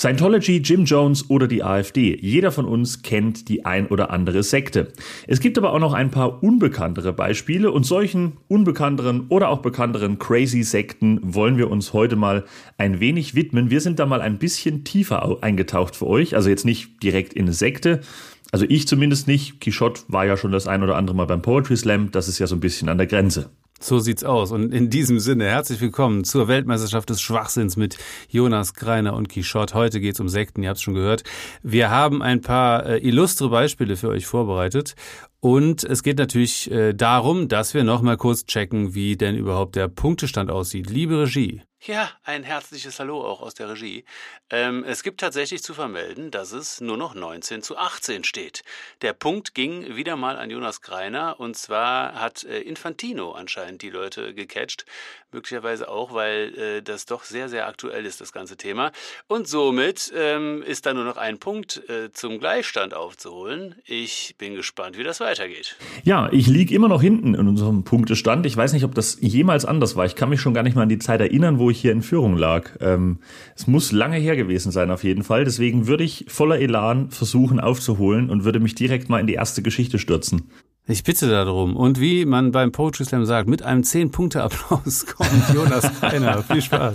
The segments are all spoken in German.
Scientology, Jim Jones oder die AfD. Jeder von uns kennt die ein oder andere Sekte. Es gibt aber auch noch ein paar unbekanntere Beispiele und solchen unbekannteren oder auch bekannteren crazy Sekten wollen wir uns heute mal ein wenig widmen. Wir sind da mal ein bisschen tiefer eingetaucht für euch, also jetzt nicht direkt in eine Sekte. Also ich zumindest nicht. Quichotte war ja schon das ein oder andere Mal beim Poetry Slam. Das ist ja so ein bisschen an der Grenze. So sieht's aus. Und in diesem Sinne, herzlich willkommen zur Weltmeisterschaft des Schwachsinns mit Jonas Greiner und Quichotte. Heute geht's um Sekten, ihr habt's schon gehört. Wir haben ein paar illustre Beispiele für euch vorbereitet. Und es geht natürlich darum, dass wir noch mal kurz checken, wie denn überhaupt der Punktestand aussieht. Liebe Regie. Ja, ein herzliches Hallo auch aus der Regie. Es gibt tatsächlich zu vermelden, dass es nur noch 19:18 steht. Der Punkt ging wieder mal an Jonas Greiner und zwar hat Infantino anscheinend die Leute gecatcht. Möglicherweise auch, weil das doch sehr, sehr aktuell ist, das ganze Thema. Und somit ist da nur noch ein Punkt zum Gleichstand aufzuholen. Ich bin gespannt, wie das weitergeht. Ja, ich liege immer noch hinten in unserem Punktestand. Ich weiß nicht, ob das jemals anders war. Ich kann mich schon gar nicht mal an die Zeit erinnern, wo ich hier in Führung lag. Es muss lange her gewesen sein auf jeden Fall. Deswegen würde ich voller Elan versuchen aufzuholen und würde mich direkt mal in die erste Geschichte stürzen. Ich bitte darum. Und wie man beim Poetry Slam sagt, mit einem 10-Punkte-Applaus kommt Jonas Greiner. Viel Spaß.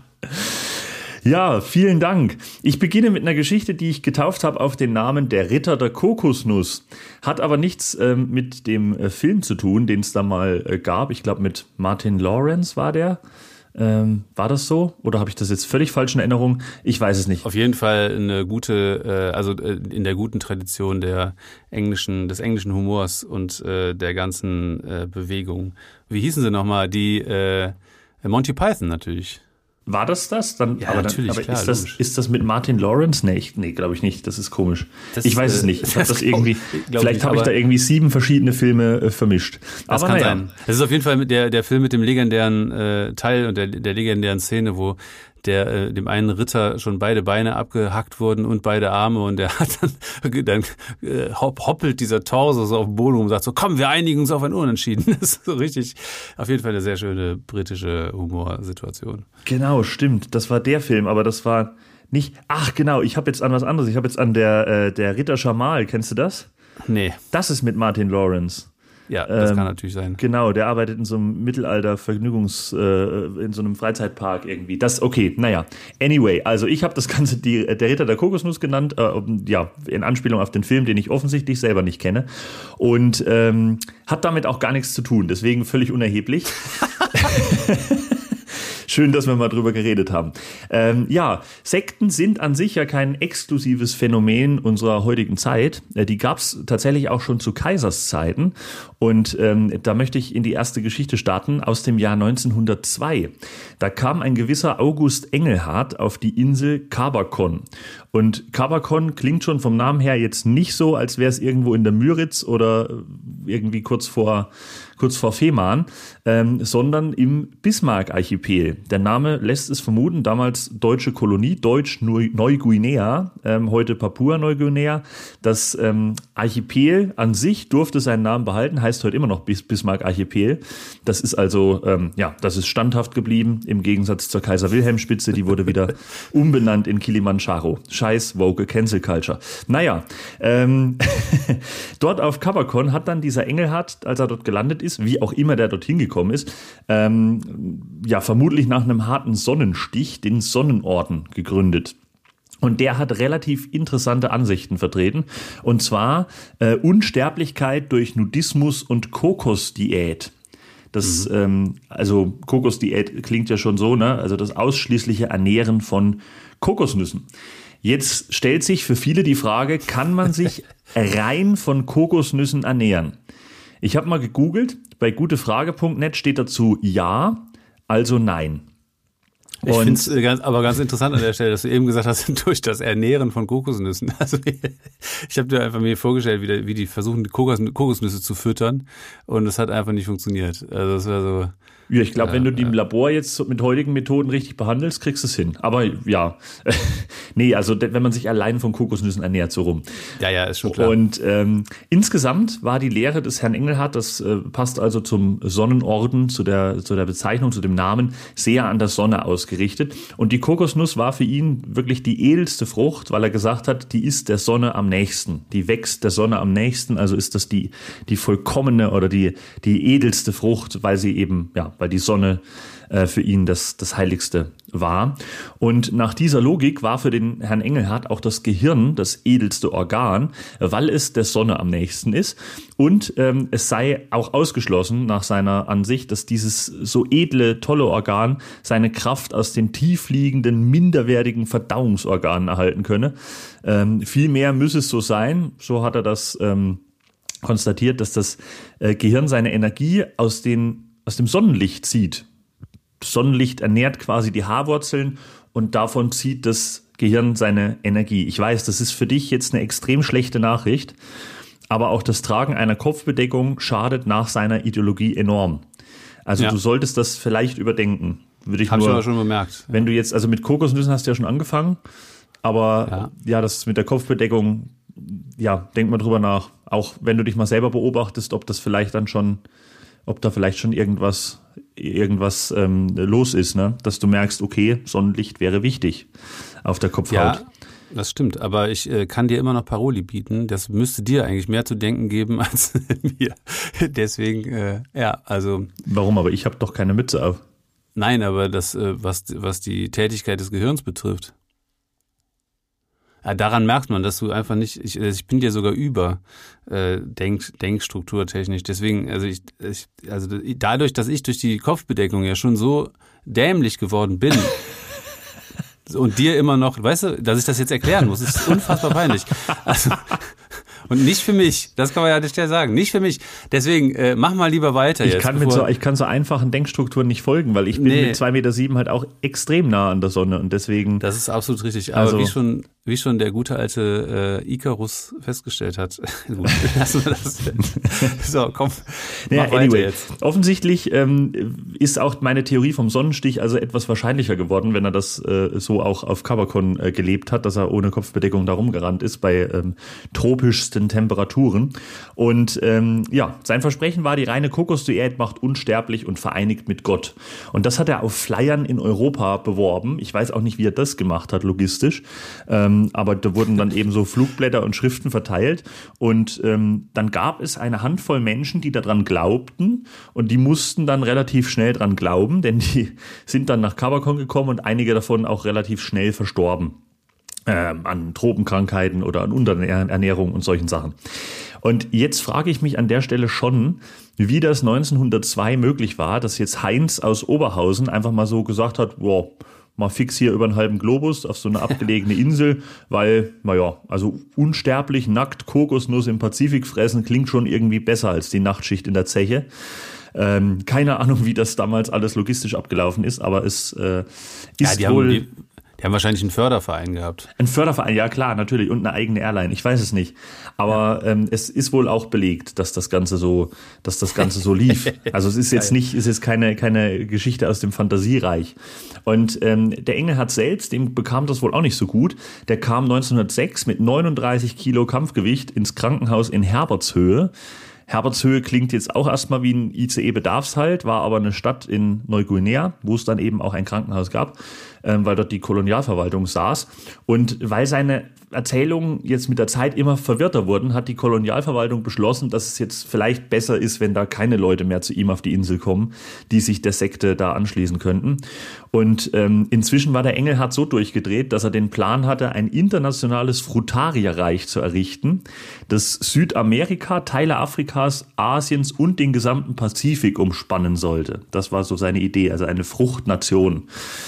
Ja, vielen Dank. Ich beginne mit einer Geschichte, die ich getauft habe auf den Namen Der Ritter der Kokosnuss. Hat aber nichts mit dem Film zu tun, den es da mal gab. Ich glaube, mit Martin Lawrence war der. War das so? Oder habe ich das jetzt völlig falsch in Erinnerung? Ich weiß es nicht. Auf jeden Fall eine gute, also in der guten Tradition des englischen Humors und der ganzen Bewegung. Wie hießen sie nochmal? Die Monty Python natürlich. War das? Dann, ja, natürlich, aber klar, ist das mit Martin Lawrence? Nee, glaube ich nicht. Das ist komisch. Ich weiß es nicht. Ich habe das irgendwie. Vielleicht habe ich da irgendwie 7 verschiedene Filme vermischt. Das kann sein. Es ist auf jeden Fall der Film mit dem legendären Teil und der legendären Szene, wo dem einen Ritter schon beide Beine abgehackt wurden und beide Arme und der hat dann hoppelt dieser Torso so auf dem Boden rum und sagt so, komm, wir einigen uns auf ein Unentschieden. Das ist so richtig, auf jeden Fall eine sehr schöne britische Humorsituation. Genau, stimmt. Das war der Film, aber das war nicht, ach genau, ich habe jetzt an was anderes. Ich habe jetzt an der Ritter Jamal, kennst du das? Nee. Das ist mit Martin Lawrence. Ja, das kann natürlich sein. Genau, der arbeitet in so einem in so einem Freizeitpark irgendwie. Anyway, also ich habe das Ganze der Ritter der Kokosnuss genannt, in Anspielung auf den Film, den ich offensichtlich selber nicht kenne. Und hat damit auch gar nichts zu tun, deswegen völlig unerheblich. Schön, dass wir mal drüber geredet haben. Sekten sind an sich ja kein exklusives Phänomen unserer heutigen Zeit. Die gab es tatsächlich auch schon zu Kaiserszeiten. Und da möchte ich in die erste Geschichte starten aus dem Jahr 1902. Da kam ein gewisser August Engelhardt auf die Insel Cabacon. Und Cabacon klingt schon vom Namen her jetzt nicht so, als wäre es irgendwo in der Müritz oder irgendwie kurz vor Fehmarn, sondern im Bismarck-Archipel. Der Name lässt es vermuten, damals deutsche Kolonie, Deutsch-Neuguinea, heute Papua-Neuguinea. Das Archipel an sich durfte seinen Namen behalten, heißt heute immer noch Bismarck-Archipel. Das ist also, das ist standhaft geblieben, im Gegensatz zur Kaiser-Wilhelm-Spitze, die wurde wieder umbenannt in Kilimanjaro. Scheiß woke Cancel Culture. Dort auf Cabacon hat dann dieser Engelhardt, als er dort gelandet ist, wie auch immer der dorthin gekommen ist, vermutlich nach einem harten Sonnenstich den Sonnenorden gegründet. Und der hat relativ interessante Ansichten vertreten. Und zwar Unsterblichkeit durch Nudismus und Kokosdiät. Das, also Kokosdiät klingt ja schon so, ne? Also das ausschließliche Ernähren von Kokosnüssen. Jetzt stellt sich für viele die Frage, kann man sich rein von Kokosnüssen ernähren? Ich habe mal gegoogelt, bei gutefrage.net steht dazu ja, also nein. Ich finde es aber ganz interessant an der Stelle, dass du eben gesagt hast, durch das Ernähren von Kokosnüssen. Also ich habe dir einfach mir vorgestellt, wie die versuchen, die Kokosnüsse zu füttern und es hat einfach nicht funktioniert. Also das war so. Ja, ich glaube, wenn du die im Labor jetzt mit heutigen Methoden richtig behandelst, kriegst du es hin. Aber ja, nee, also wenn man sich allein von Kokosnüssen ernährt, so rum. Ja, ist schon klar. Und insgesamt war die Lehre des Herrn Engelhardt, das passt also zum Sonnenorden, zu der Bezeichnung, zu dem Namen, sehr an der Sonne ausgerichtet. Und die Kokosnuss war für ihn wirklich die edelste Frucht, weil er gesagt hat, die ist der Sonne am nächsten. Die wächst der Sonne am nächsten, also ist das die vollkommene oder die edelste Frucht, weil sie eben, weil die Sonne für ihn das Heiligste war. Und nach dieser Logik war für den Herrn Engelhardt auch das Gehirn das edelste Organ, weil es der Sonne am nächsten ist. Und es sei auch ausgeschlossen nach seiner Ansicht, dass dieses so edle, tolle Organ seine Kraft aus den tiefliegenden, minderwertigen Verdauungsorganen erhalten könne. Vielmehr müsse es so sein, so hat er das konstatiert, dass das Gehirn seine Energie aus dem Sonnenlicht zieht. Sonnenlicht ernährt quasi die Haarwurzeln und davon zieht das Gehirn seine Energie. Ich weiß, das ist für dich jetzt eine extrem schlechte Nachricht, aber auch das Tragen einer Kopfbedeckung schadet nach seiner Ideologie enorm. Also du solltest das vielleicht überdenken. Würde ich Hab ich aber schon bemerkt. Wenn du jetzt, also mit Kokosnüssen hast du ja schon angefangen, aber das mit der Kopfbedeckung, denk mal drüber nach. Auch wenn du dich mal selber beobachtest, ob da vielleicht schon irgendwas los ist, ne? Dass du merkst, okay, Sonnenlicht wäre wichtig auf der Kopfhaut. Ja, das stimmt, aber ich kann dir immer noch Paroli bieten. Das müsste dir eigentlich mehr zu denken geben als mir. Deswegen, also. Warum? Aber ich habe doch keine Mütze auf. Nein, aber das, was die Tätigkeit des Gehirns betrifft. Ja, daran merkt man, dass du einfach nicht, ich bin dir sogar über denkstrukturtechnisch. Deswegen, dadurch, dass ich durch die Kopfbedeckung ja schon so dämlich geworden bin und dir immer noch, weißt du, dass ich das jetzt erklären muss, ist unfassbar peinlich. Also, und nicht für mich, das kann man ja nicht sagen, nicht für mich. Deswegen, mach mal lieber weiter jetzt. Ich kann so einfachen Denkstrukturen nicht folgen, weil ich bin mit 2,7 Meter halt auch extrem nah an der Sonne und deswegen. Das ist absolut richtig, aber wie schon der gute alte Icarus festgestellt hat. Gut, lassen wir das. So, komm, mach weiter jetzt. Offensichtlich ist auch meine Theorie vom Sonnenstich also etwas wahrscheinlicher geworden, wenn er das so auch auf Cabacon gelebt hat, dass er ohne Kopfbedeckung da rumgerannt ist bei tropischsten Temperaturen. Und sein Versprechen war, die reine Kokosdiät macht unsterblich und vereinigt mit Gott. Und das hat er auf Flyern in Europa beworben. Ich weiß auch nicht, wie er das gemacht hat, logistisch. Aber da wurden dann eben so Flugblätter und Schriften verteilt und dann gab es eine Handvoll Menschen, die daran glaubten und die mussten dann relativ schnell dran glauben, denn die sind dann nach Cabacon gekommen und einige davon auch relativ schnell verstorben an Tropenkrankheiten oder an Unterernährung und solchen Sachen. Und jetzt frage ich mich an der Stelle schon, wie das 1902 möglich war, dass jetzt Heinz aus Oberhausen einfach mal so gesagt hat, wow, mal fix hier über einen halben Globus auf so eine abgelegene Insel, weil, also unsterblich nackt Kokosnuss im Pazifik fressen klingt schon irgendwie besser als die Nachtschicht in der Zeche. Keine Ahnung, wie das damals alles logistisch abgelaufen ist, aber es ist wohl... Die haben wahrscheinlich einen Förderverein gehabt. Ein Förderverein, ja klar, natürlich. Und eine eigene Airline, ich weiß es nicht. Aber es ist wohl auch belegt, dass das Ganze so lief. Also es ist jetzt keine Geschichte aus dem Fantasiereich. Und der Engelhardt selbst, dem bekam das wohl auch nicht so gut. Der kam 1906 mit 39 Kilo Kampfgewicht ins Krankenhaus in Herbertshöhe. Herbertshöhe klingt jetzt auch erstmal wie ein ICE-Bedarfshalt, war aber eine Stadt in Neuguinea, wo es dann eben auch ein Krankenhaus gab, weil dort die Kolonialverwaltung saß. Und weil seine Erzählungen jetzt mit der Zeit immer verwirrter wurden, hat die Kolonialverwaltung beschlossen, dass es jetzt vielleicht besser ist, wenn da keine Leute mehr zu ihm auf die Insel kommen, die sich der Sekte da anschließen könnten. Und inzwischen war der Engelhardt so durchgedreht, dass er den Plan hatte, ein internationales Frutarierreich zu errichten, das Südamerika, Teile Afrikas, Asiens und den gesamten Pazifik umspannen sollte. Das war so seine Idee, also eine Fruchtnation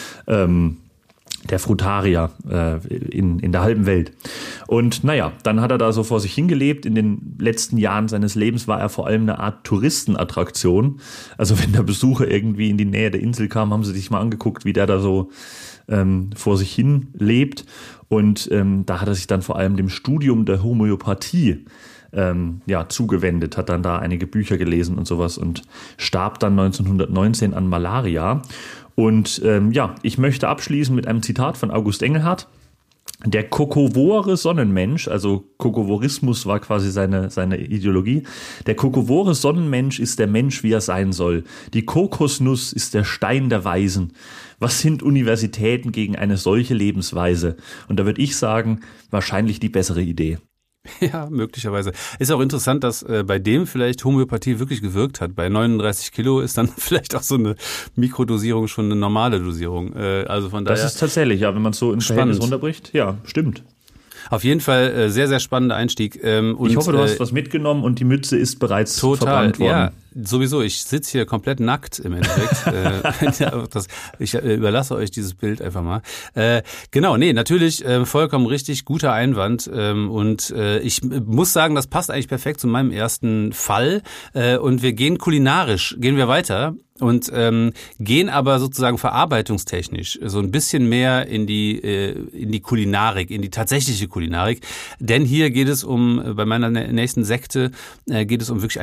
der Frutarier in der halben Welt. Und dann hat er da so vor sich hingelebt. In den letzten Jahren seines Lebens war er vor allem eine Art Touristenattraktion. Also wenn der Besucher irgendwie in die Nähe der Insel kam, haben sie sich mal angeguckt, wie der da so vor sich hin lebt. Und da hat er sich dann vor allem dem Studium der Homöopathie zugewendet, hat dann da einige Bücher gelesen und sowas und starb dann 1919 an Malaria. Und ich möchte abschließen mit einem Zitat von August Engelhardt. Der kokowore Sonnenmensch, also Kokovorismus war quasi seine Ideologie, der kokowore Sonnenmensch ist der Mensch, wie er sein soll. Die Kokosnuss ist der Stein der Weisen. Was sind Universitäten gegen eine solche Lebensweise? Und da würde ich sagen, wahrscheinlich die bessere Idee. Ja, möglicherweise. Ist auch interessant, dass bei dem vielleicht Homöopathie wirklich gewirkt hat. Bei 39 Kilo ist dann vielleicht auch so eine Mikrodosierung schon eine normale Dosierung. Also von daher. Das ist tatsächlich, ja, wenn man es so in Verhältnis runterbricht. Ja, stimmt. Auf jeden Fall sehr, sehr spannender Einstieg. Und ich hoffe, du hast was mitgenommen und die Mütze ist bereits verbrannt worden. Ja, sowieso. Ich sitze hier komplett nackt im Endeffekt. Ich überlasse euch dieses Bild einfach mal. Natürlich vollkommen richtig, guter Einwand. Ich muss sagen, das passt eigentlich perfekt zu meinem ersten Fall. Und wir gehen weiter. Und gehen aber sozusagen verarbeitungstechnisch so ein bisschen mehr in die Kulinarik, in die tatsächliche Kulinarik. Denn hier geht es bei meiner nächsten Sekte, geht es um wirklich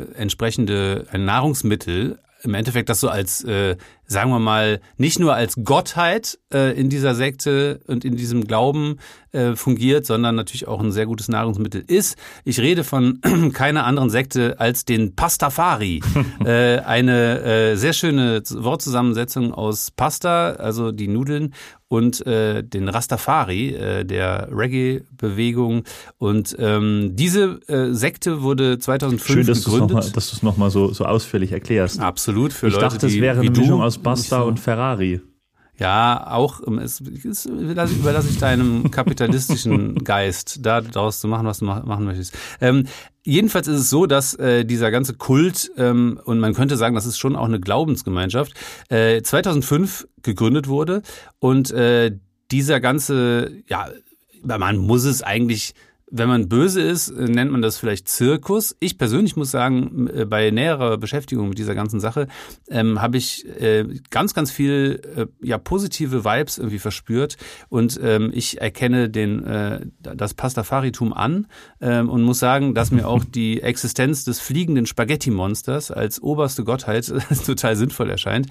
ein Nahrungsmittel, im Endeffekt das so als, sagen wir mal, nicht nur als Gottheit in dieser Sekte und in diesem Glauben fungiert, sondern natürlich auch ein sehr gutes Nahrungsmittel ist. Ich rede von keiner anderen Sekte als den Pastafari. Eine sehr schöne Wortzusammensetzung aus Pasta, also die Nudeln, und den Rastafari, der Reggae-Bewegung. Und diese Sekte wurde 2005 gegründet. Schön, dass du es nochmal so ausführlich erklärst. Absolut, für ich Leute, dachte, es wäre eine Mischung aus Pasta und Ferrari. Ja, auch überlasse ich deinem kapitalistischen Geist, daraus zu machen, was du machen möchtest. Jedenfalls ist es so, dass dieser ganze Kult, und man könnte sagen, das ist schon auch eine Glaubensgemeinschaft, 2005 gegründet wurde. Und dieser ganze, man muss es eigentlich, wenn man böse ist, nennt man das vielleicht Zirkus. Ich persönlich muss sagen, bei näherer Beschäftigung mit dieser ganzen Sache habe ich ganz, ganz viel positive Vibes irgendwie verspürt. Und ich erkenne das Pastafaritum an und muss sagen, dass mir auch die Existenz des fliegenden Spaghetti-Monsters als oberste Gottheit total sinnvoll erscheint.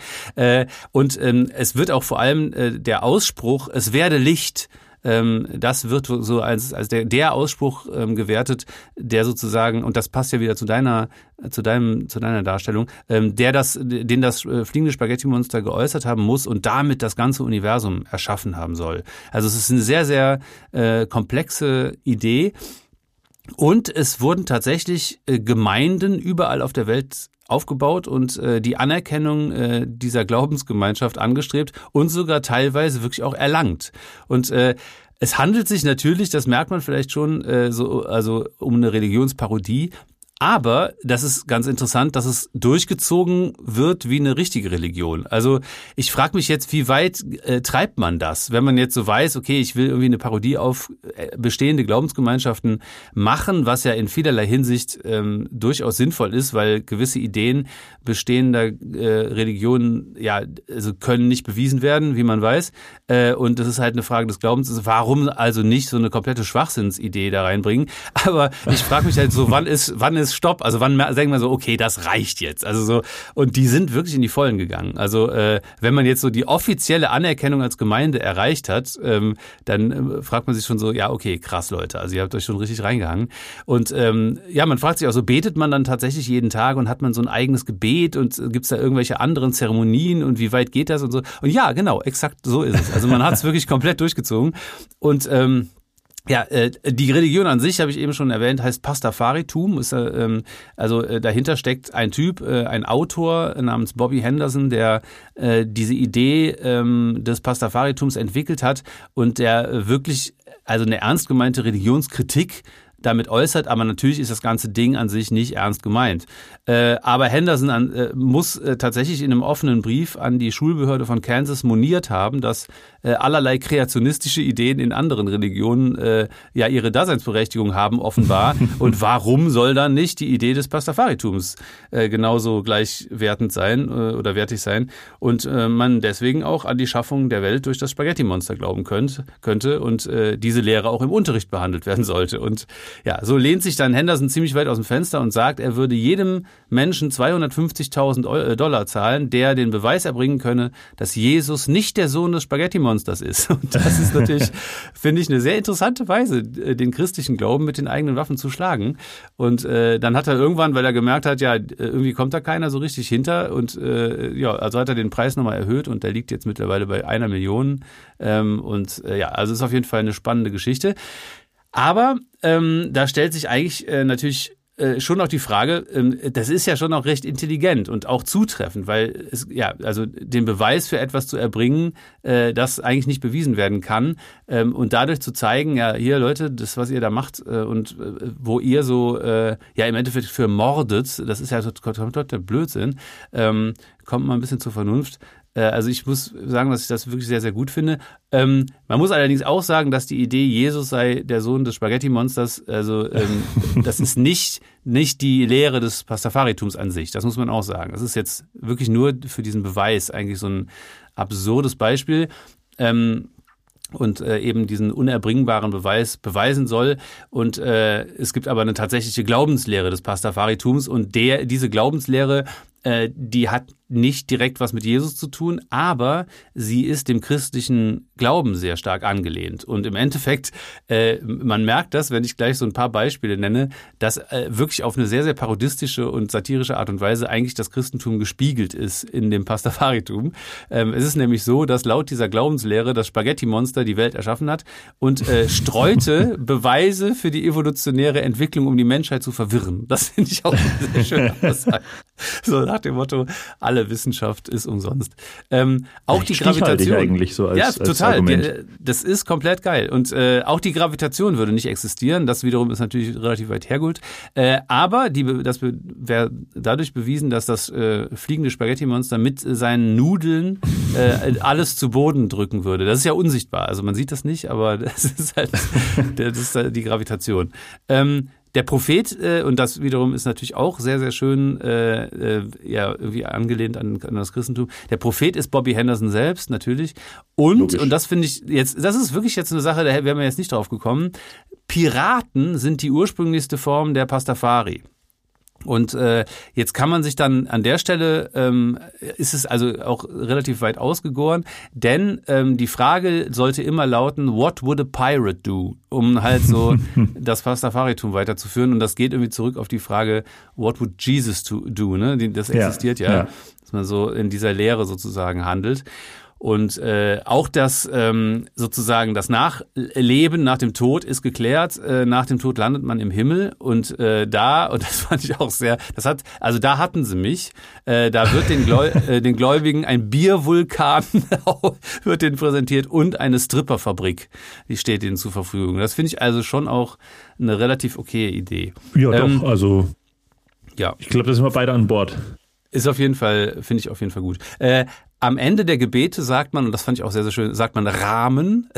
Es wird auch vor allem der Ausspruch, es werde Licht, das wird so als der Ausspruch gewertet, der sozusagen, und das passt ja wieder zu deiner Darstellung, den das fliegende Spaghetti-Monster geäußert haben muss und damit das ganze Universum erschaffen haben soll. Also es ist eine sehr, sehr komplexe Idee. Und es wurden tatsächlich Gemeinden überall auf der Welt aufgebaut und die Anerkennung dieser Glaubensgemeinschaft angestrebt und sogar teilweise wirklich auch erlangt. Und es handelt sich natürlich, das merkt man vielleicht schon, um eine Religionsparodie. Aber das ist ganz interessant, dass es durchgezogen wird wie eine richtige Religion. Also ich frage mich jetzt, wie weit treibt man das? Wenn man jetzt so weiß, okay, ich will irgendwie eine Parodie auf bestehende Glaubensgemeinschaften machen, was ja in vielerlei Hinsicht durchaus sinnvoll ist, weil gewisse Ideen bestehender Religionen können nicht bewiesen werden, wie man weiß. Und das ist halt eine Frage des Glaubens. Also warum also nicht so eine komplette Schwachsinnsidee da reinbringen? Aber ich frage mich halt so, wann ist Stopp? Also wann sagen wir so, okay, das reicht jetzt? Also so, und die sind wirklich in die Vollen gegangen. Also wenn man jetzt so die offizielle Anerkennung als Gemeinde erreicht hat, dann fragt man sich schon so, ja, okay, krass, Leute. Also ihr habt euch schon richtig reingehangen. Und man fragt sich auch so, betet man dann tatsächlich jeden Tag und hat man so ein eigenes Gebet und gibt's da irgendwelche anderen Zeremonien und wie weit geht das und so? Und ja, genau, exakt so ist es. Also man hat es wirklich komplett durchgezogen. Und die Religion an sich, habe ich eben schon erwähnt, heißt Pastafaritum. Dahinter steckt ein Typ, ein Autor namens Bobby Henderson, der diese Idee des Pastafaritums entwickelt hat und der wirklich eine ernst gemeinte Religionskritik damit äußert, aber natürlich ist das ganze Ding an sich nicht ernst gemeint. Aber Henderson muss tatsächlich in einem offenen Brief an die Schulbehörde von Kansas moniert haben, dass allerlei kreationistische Ideen in anderen Religionen ja ihre Daseinsberechtigung haben offenbar. Und warum soll dann nicht die Idee des Pastafaritums genauso gleichwertend sein oder wertig sein und man deswegen auch an die Schaffung der Welt durch das Spaghetti-Monster glauben könnte und diese Lehre auch im Unterricht behandelt werden sollte. Und ja, so lehnt sich dann Henderson ziemlich weit aus dem Fenster und sagt, er würde jedem Menschen $250.000 zahlen, der den Beweis erbringen könne, dass Jesus nicht der Sohn des Spaghetti-Monsters ist. Und das ist natürlich, finde ich, eine sehr interessante Weise, den christlichen Glauben mit den eigenen Waffen zu schlagen. Und dann hat er irgendwann, weil er gemerkt hat, ja, irgendwie kommt da keiner so richtig hinter und ja, also hat er den Preis nochmal erhöht und der liegt jetzt mittlerweile bei 1 Million. Ja, also ist auf jeden Fall eine spannende Geschichte. Aber da stellt sich eigentlich natürlich schon auch die Frage, das ist ja schon auch recht intelligent und auch zutreffend, weil es, ja, also den Beweis für etwas zu erbringen, das eigentlich nicht bewiesen werden kann und dadurch zu zeigen, ja, hier Leute, das, was ihr da macht und wo ihr so, ja, im Endeffekt für mordet, das ist ja total Blödsinn, kommt mal ein bisschen zur Vernunft. Also ich muss sagen, dass ich das wirklich sehr, sehr gut finde. Man muss allerdings auch sagen, dass die Idee, Jesus sei der Sohn des Spaghetti-Monsters, also das ist nicht die Lehre des Pastafaritums an sich. Das muss man auch sagen. Das ist jetzt wirklich nur für diesen Beweis eigentlich so ein absurdes Beispiel. Und eben diesen unerbringbaren Beweis beweisen soll. Und es gibt aber eine tatsächliche Glaubenslehre des Pastafaritums und diese Glaubenslehre, die hat nicht direkt was mit Jesus zu tun, aber sie ist dem christlichen Glauben sehr stark angelehnt. Und im Endeffekt, man merkt das, wenn ich gleich so ein paar Beispiele nenne, dass wirklich auf eine sehr, sehr parodistische und satirische Art und Weise eigentlich das Christentum gespiegelt ist in dem Pastafaritum. Es ist nämlich so, dass laut dieser Glaubenslehre das Spaghetti-Monster die Welt erschaffen hat und streute Beweise für die evolutionäre Entwicklung, um die Menschheit zu verwirren. Das finde ich auch sehr schön. So nach dem Motto, alle Wissenschaft ist umsonst. Auch die Gravitation eigentlich so als, ja, total. Als Argument. Das ist komplett geil. Und auch die Gravitation würde nicht existieren. Das wiederum ist natürlich relativ weit hergeholt. Aber das wäre dadurch bewiesen, dass das fliegende Spaghetti-Monster mit seinen Nudeln alles zu Boden drücken würde. Das ist ja unsichtbar. Also man sieht das nicht, aber das ist halt das ist die Gravitation. Der Prophet, und das wiederum ist natürlich auch sehr, sehr schön, ja, irgendwie angelehnt an das Christentum. Der Prophet ist Bobby Henderson selbst, natürlich. Und das finde ich jetzt, das ist wirklich jetzt eine Sache, da wären wir jetzt nicht drauf gekommen. Piraten sind die ursprünglichste Form der Pastafari. Und jetzt kann man sich dann an der Stelle, ist es also auch relativ weit ausgegoren, denn die Frage sollte immer lauten, what would a pirate do? Um halt so das Pastafaritum weiterzuführen. Und das geht irgendwie zurück auf die Frage, what would Jesus do? Ne? Das existiert ja, dass man so in dieser Lehre sozusagen handelt. Und auch das sozusagen das Nachleben nach dem Tod ist geklärt. Nach dem Tod landet man im Himmel und und das fand ich auch sehr, da hatten sie mich. Da wird den Gläubigen ein Biervulkan wird denen präsentiert und eine Stripperfabrik, die steht ihnen zur Verfügung. Das finde ich also schon auch eine relativ okaye Idee. Ja, doch, also ja. Ich glaube, da sind wir beide an Bord. Ist auf jeden Fall, finde ich auf jeden Fall gut. Am Ende der Gebete sagt man, und das fand ich auch sehr, sehr schön, sagt man Ramen.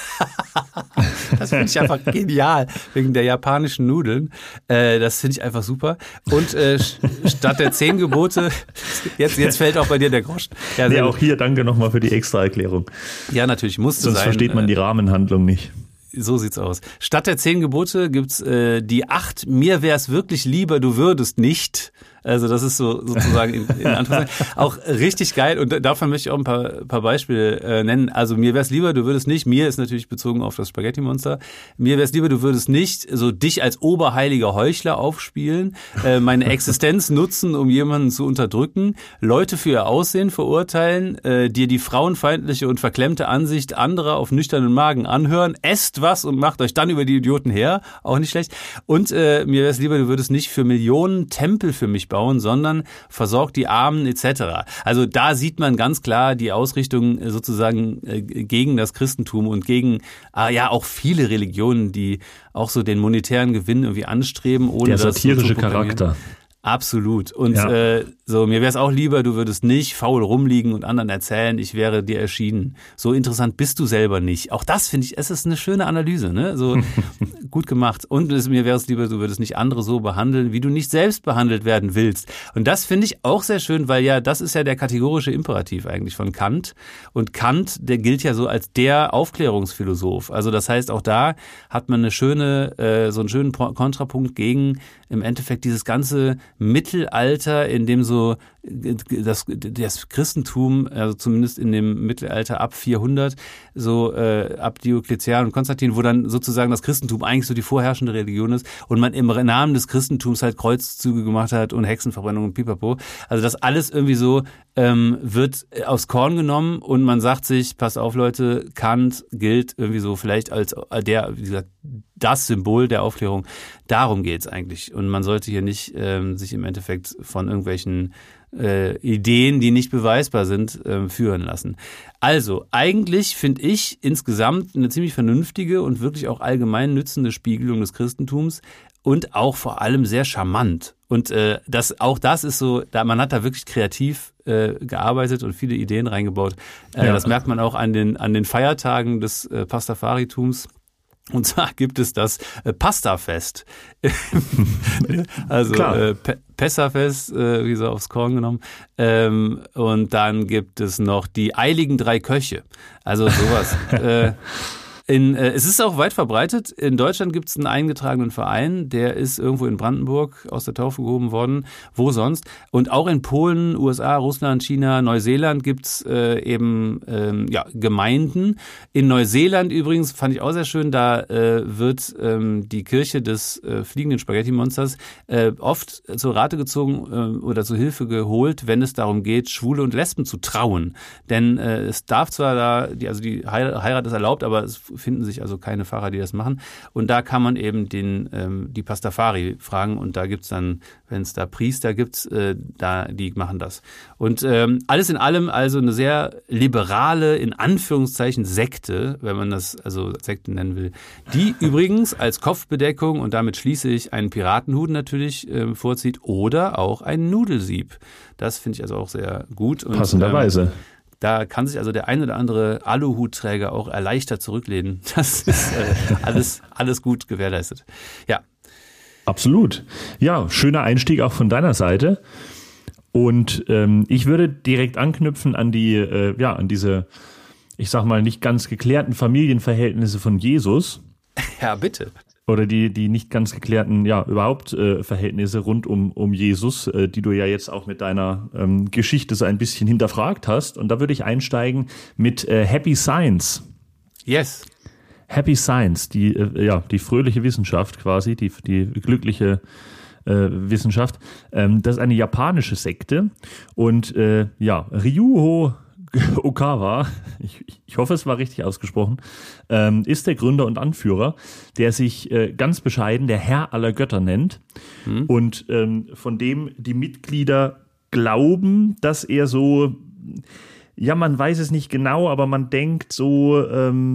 Das finde ich einfach genial, wegen der japanischen Nudeln. Das finde ich einfach super. Und statt der 10 Gebote, jetzt fällt auch bei dir der Groschen. Ja, nee, auch hier danke nochmal für die extra Erklärung. Ja, natürlich, musste sein. Sonst versteht man die Rahmenhandlung nicht. So sieht's aus. Statt der 10 Gebote gibt's die 8, mir wär's wirklich lieber, du würdest nicht. Also das ist so sozusagen in Anführungszeichen auch richtig geil und davon möchte ich auch ein paar Beispiele nennen. Also mir wär's lieber, du würdest nicht, mir ist natürlich bezogen auf das Spaghetti-Monster, mir wär's lieber, du würdest nicht so dich als oberheiliger Heuchler aufspielen, meine Existenz nutzen, um jemanden zu unterdrücken, Leute für ihr Aussehen verurteilen, dir die frauenfeindliche und verklemmte Ansicht anderer auf nüchternen Magen anhören, esst was und macht euch dann über die Idioten her, auch nicht schlecht. Und mir wär's lieber, du würdest nicht für Millionen Tempel für mich bauen, sondern versorgt die Armen etc. Also da sieht man ganz klar die Ausrichtung sozusagen gegen das Christentum und gegen ja auch viele Religionen, die auch so den monetären Gewinn irgendwie anstreben, ohne der satirische Charakter. Absolut. Und so, mir wäre es auch lieber, du würdest nicht faul rumliegen und anderen erzählen, ich wäre dir erschienen. So interessant bist du selber nicht. Auch das finde ich, es ist eine schöne Analyse, ne? So gut gemacht. Und mir wäre es lieber, du würdest nicht andere so behandeln, wie du nicht selbst behandelt werden willst. Und das finde ich auch sehr schön, weil ja, das ist ja der kategorische Imperativ eigentlich von Kant. Und Kant, der gilt ja so als der Aufklärungsphilosoph. Also das heißt, auch da hat man so einen schönen Kontrapunkt gegen im Endeffekt dieses ganze Mittelalter, in dem so das Christentum, also zumindest in dem Mittelalter ab 400, so ab Diokletian und Konstantin, wo dann sozusagen das Christentum eigentlich so die vorherrschende Religion ist und man im Namen des Christentums halt Kreuzzüge gemacht hat und Hexenverbrennung und Pipapo. Also das alles irgendwie so wird aufs Korn genommen und man sagt sich, passt auf Leute, Kant gilt irgendwie so vielleicht als wie gesagt, das Symbol der Aufklärung. Darum geht's eigentlich. Und man sollte hier nicht sich im Endeffekt von irgendwelchen Ideen, die nicht beweisbar sind, führen lassen. Also, eigentlich finde ich insgesamt eine ziemlich vernünftige und wirklich auch allgemein nützende Spiegelung des Christentums und auch vor allem sehr charmant. Und das ist so, man hat da wirklich kreativ gearbeitet und viele Ideen reingebaut. Das merkt man auch an den Feiertagen des Pastafaritums. Und zwar gibt es das Pastafest. Also Pessachfest, wie so aufs Korn genommen. Und dann gibt es noch die Eiligen Drei Köche. Also sowas. Es ist auch weit verbreitet. In Deutschland gibt es einen eingetragenen Verein, der ist irgendwo in Brandenburg aus der Taufe gehoben worden. Wo sonst? Und auch in Polen, USA, Russland, China, Neuseeland gibt es Gemeinden. In Neuseeland übrigens, fand ich auch sehr schön, da wird die Kirche des fliegenden Spaghetti-Monsters oft zur Rate gezogen oder zur Hilfe geholt, wenn es darum geht, Schwule und Lesben zu trauen. Denn es darf zwar die Heirat ist erlaubt, aber es finden sich also keine Pfarrer, die das machen. Und da kann man eben die Pastafari fragen und da gibt's dann, wenn es da Priester gibt, die machen das. Und alles in allem also eine sehr liberale, in Anführungszeichen, Sekte, wenn man das also Sekte nennen will, die übrigens als Kopfbedeckung, und damit schließe ich, einen Piratenhut natürlich vorzieht oder auch ein Nudelsieb. Das finde ich also auch sehr gut. Und, passenderweise. Da kann sich also der ein oder andere Aluhutträger auch erleichtert zurücklehnen. Das ist alles gut gewährleistet. Ja. Absolut. Ja, schöner Einstieg auch von deiner Seite. Und ich würde direkt anknüpfen an an diese, ich sag mal, nicht ganz geklärten Familienverhältnisse von Jesus. Ja, bitte. Oder die nicht ganz geklärten, überhaupt Verhältnisse rund um Jesus, die du ja jetzt auch mit deiner Geschichte so ein bisschen hinterfragt hast. Und da würde ich einsteigen mit Happy Science. Yes. Happy Science, die fröhliche Wissenschaft quasi, die glückliche Wissenschaft. Das ist eine japanische Sekte. Und Ryuho Okawa, ich hoffe, es war richtig ausgesprochen, ist der Gründer und Anführer, der sich ganz bescheiden der Herr aller Götter nennt und von dem die Mitglieder glauben, dass er so, man weiß es nicht genau, aber man denkt so,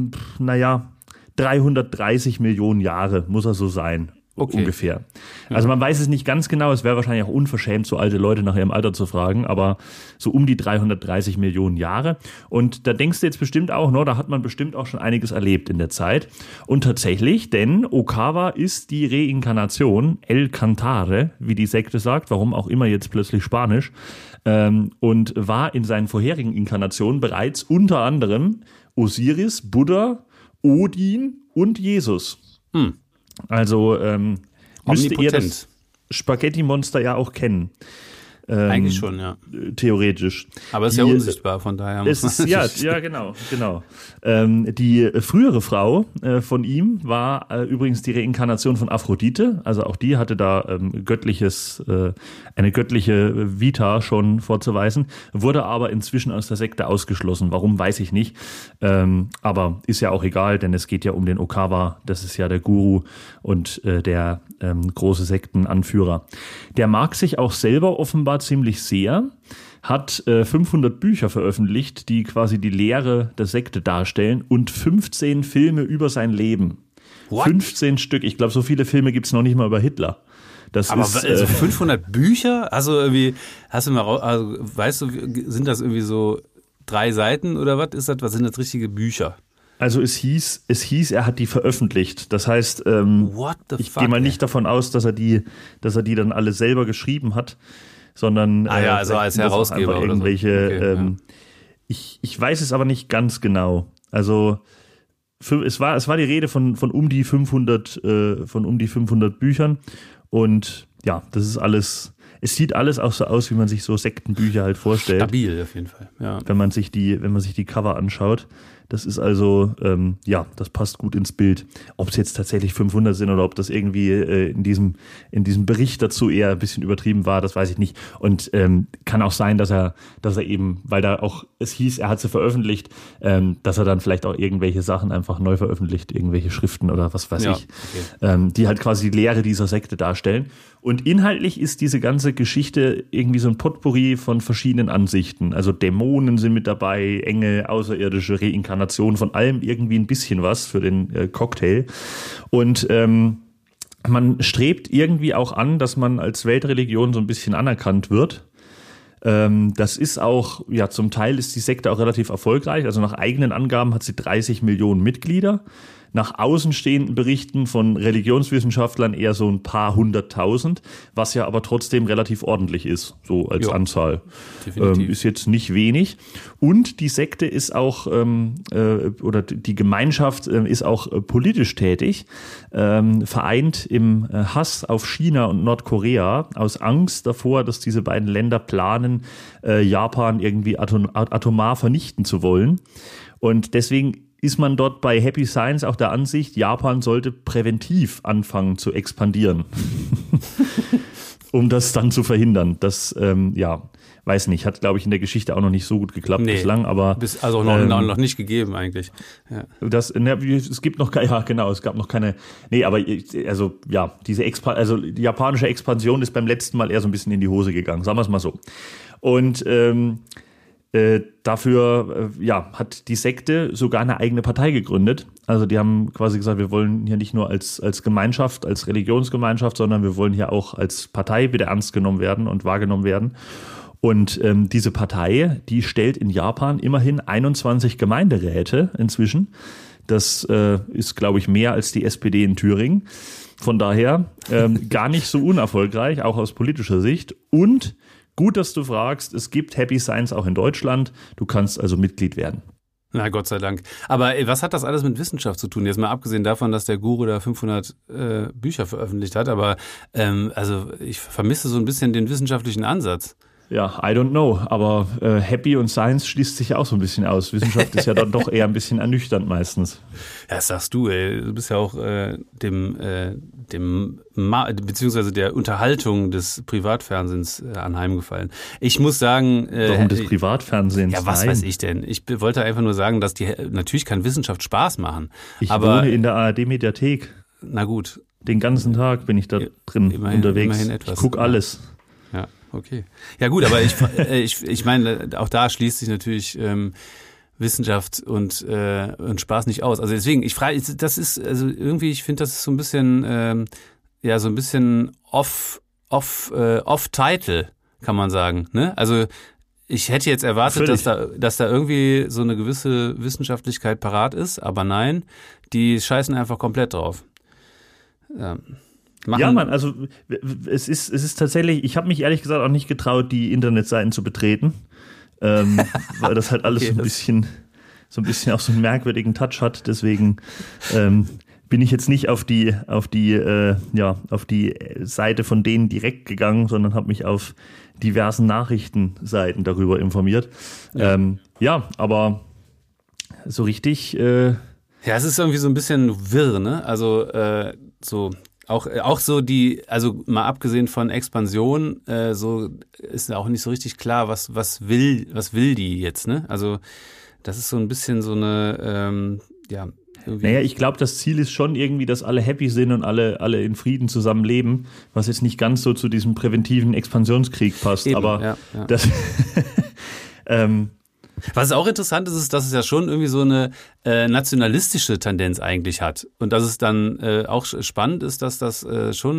330 Millionen Jahre muss er so sein. Okay. Ungefähr. Also man weiß es nicht ganz genau, es wäre wahrscheinlich auch unverschämt, so alte Leute nach ihrem Alter zu fragen, aber so um die 330 Millionen Jahre. Und da denkst du jetzt bestimmt auch, da hat man bestimmt auch schon einiges erlebt in der Zeit. Und tatsächlich, denn Okawa ist die Reinkarnation, El Cantare, wie die Sekte sagt, warum auch immer jetzt plötzlich Spanisch, und war in seinen vorherigen Inkarnationen bereits unter anderem Osiris, Buddha, Odin und Jesus. Also müsste ihr das Spaghetti-Monster ja auch kennen. Eigentlich schon, ja. Theoretisch. Aber es ist ja unsichtbar, von daher muss man genau. Die frühere Frau von ihm war übrigens die Reinkarnation von Aphrodite. Also auch die hatte da eine göttliche Vita schon vorzuweisen, wurde aber inzwischen aus der Sekte ausgeschlossen. Warum, weiß ich nicht. Aber ist ja auch egal, denn es geht ja um den Okawa. Das ist ja der Guru und der große Sektenanführer. Der mag sich auch selber offenbar ziemlich sehr, hat 500 Bücher veröffentlicht, die quasi die Lehre der Sekte darstellen und 15 Filme über sein Leben. What? 15 Stück. Ich glaube, so viele Filme gibt es noch nicht mal über Hitler. Das aber ist, also 500 Bücher? Also irgendwie, hast du mal, also weißt du, sind das irgendwie so 3 Seiten oder was ist das? Was sind das richtige Bücher? Also es hieß, er hat die veröffentlicht. Das heißt, What the ich fuck, gehe mal ey? nicht davon aus, dass er die dann alle selber geschrieben hat, sondern Also vielleicht als sind das auch Herausgeber einfach oder so. irgendwelche. Okay, Ich weiß es aber nicht ganz genau. Also es war die Rede von um die 500 Büchern und ja, das ist alles. Es sieht alles auch so aus, wie man sich so Sektenbücher halt vorstellt. Stabil auf jeden Fall, ja. Wenn man sich die Cover anschaut. Das ist also, das passt gut ins Bild. Ob es jetzt tatsächlich 500 sind oder ob das irgendwie in diesem Bericht dazu eher ein bisschen übertrieben war, das weiß ich nicht. Und kann auch sein, dass er eben, weil da auch es hieß, er hat sie veröffentlicht, dass er dann vielleicht auch irgendwelche Sachen einfach neu veröffentlicht, irgendwelche Schriften oder was weiß ich, okay. die halt quasi die Lehre dieser Sekte darstellen. Und inhaltlich ist diese ganze Geschichte irgendwie so ein Potpourri von verschiedenen Ansichten. Also Dämonen sind mit dabei, Engel, außerirdische Reinkarnation, von allem irgendwie ein bisschen was für den Cocktail. Und man strebt irgendwie auch an, dass man als Weltreligion so ein bisschen anerkannt wird. Das ist auch, ja, zum Teil ist die Sekte auch relativ erfolgreich. Also nach eigenen Angaben hat sie 30 Millionen Mitglieder. Nach außenstehenden Berichten von Religionswissenschaftlern eher so ein paar 100.000, was ja aber trotzdem relativ ordentlich ist, so als Anzahl. Ist jetzt nicht wenig. Und die Sekte ist auch, oder die Gemeinschaft ist auch politisch tätig, vereint im Hass auf China und Nordkorea aus Angst davor, dass diese beiden Länder planen, Japan irgendwie atomar vernichten zu wollen. Und deswegen ist man dort bei Happy Science auch der Ansicht, Japan sollte präventiv anfangen zu expandieren, um das dann zu verhindern. Das, weiß nicht, hat, glaube ich, in der Geschichte auch noch nicht so gut geklappt bislang, aber also noch nicht gegeben eigentlich. Ja. Es gibt noch es gab noch keine. Nee, aber also ja, die japanische Expansion ist beim letzten Mal eher so ein bisschen in die Hose gegangen, sagen wir es mal so. Und dafür hat die Sekte sogar eine eigene Partei gegründet. Also die haben quasi gesagt, wir wollen hier nicht nur als Gemeinschaft, als Religionsgemeinschaft, sondern wir wollen hier auch als Partei wieder ernst genommen werden und wahrgenommen werden. Und diese Partei, die stellt in Japan immerhin 21 Gemeinderäte inzwischen. Das ist, glaube ich, mehr als die SPD in Thüringen. Von daher gar nicht so unerfolgreich, auch aus politischer Sicht. Und gut, dass du fragst, es gibt Happy Science auch in Deutschland. Du kannst also Mitglied werden. Na, Gott sei Dank. Aber was hat das alles mit Wissenschaft zu tun? Jetzt mal abgesehen davon, dass der Guru da 500 Bücher veröffentlicht hat. Aber also ich vermisse so ein bisschen den wissenschaftlichen Ansatz. Ja, I don't know, aber Happy und Science schließt sich ja auch so ein bisschen aus. Wissenschaft ist ja dann doch eher ein bisschen ernüchternd meistens. Ja, das sagst du, ey. Du bist ja auch beziehungsweise der Unterhaltung des Privatfernsehens anheimgefallen. Ich muss sagen... Warum des Privatfernsehens? Ja, was weiß ich denn? Ich wollte einfach nur sagen, dass natürlich kann Wissenschaft Spaß machen. Ich wohne in der ARD-Mediathek. Na gut. Den ganzen Tag bin ich da drin unterwegs. Immerhin etwas. Ich gucke alles. Ja, okay. Ja gut, aber ich meine, auch da schließt sich natürlich Wissenschaft und Spaß nicht aus. Also deswegen, ich frage, das ist, also irgendwie, ich finde, das ist so ein bisschen, so ein bisschen off-Title, kann man sagen. Ne? Also ich hätte jetzt erwartet, dass da irgendwie so eine gewisse Wissenschaftlichkeit parat ist, aber nein, die scheißen einfach komplett drauf. Ja, Mann, also es ist tatsächlich, ich habe mich ehrlich gesagt auch nicht getraut, die Internetseiten zu betreten, weil das halt alles so ein bisschen auch so einen merkwürdigen Touch hat. Deswegen bin ich jetzt nicht auf die Seite von denen direkt gegangen, sondern habe mich auf diversen Nachrichtenseiten darüber informiert. Aber so richtig. Ja, es ist irgendwie so ein bisschen wirr, ne? Also so. Auch so also mal abgesehen von Expansion, so ist auch nicht so richtig klar, was will die jetzt, ne? Also das ist so ein bisschen so eine, irgendwie. Naja, ich glaube, das Ziel ist schon irgendwie, dass alle happy sind und alle in Frieden zusammen leben, was jetzt nicht ganz so zu diesem präventiven Expansionskrieg passt, Eben, aber das was auch interessant ist, dass es ja schon irgendwie so eine nationalistische Tendenz eigentlich hat. Und dass es dann auch spannend ist, dass das schon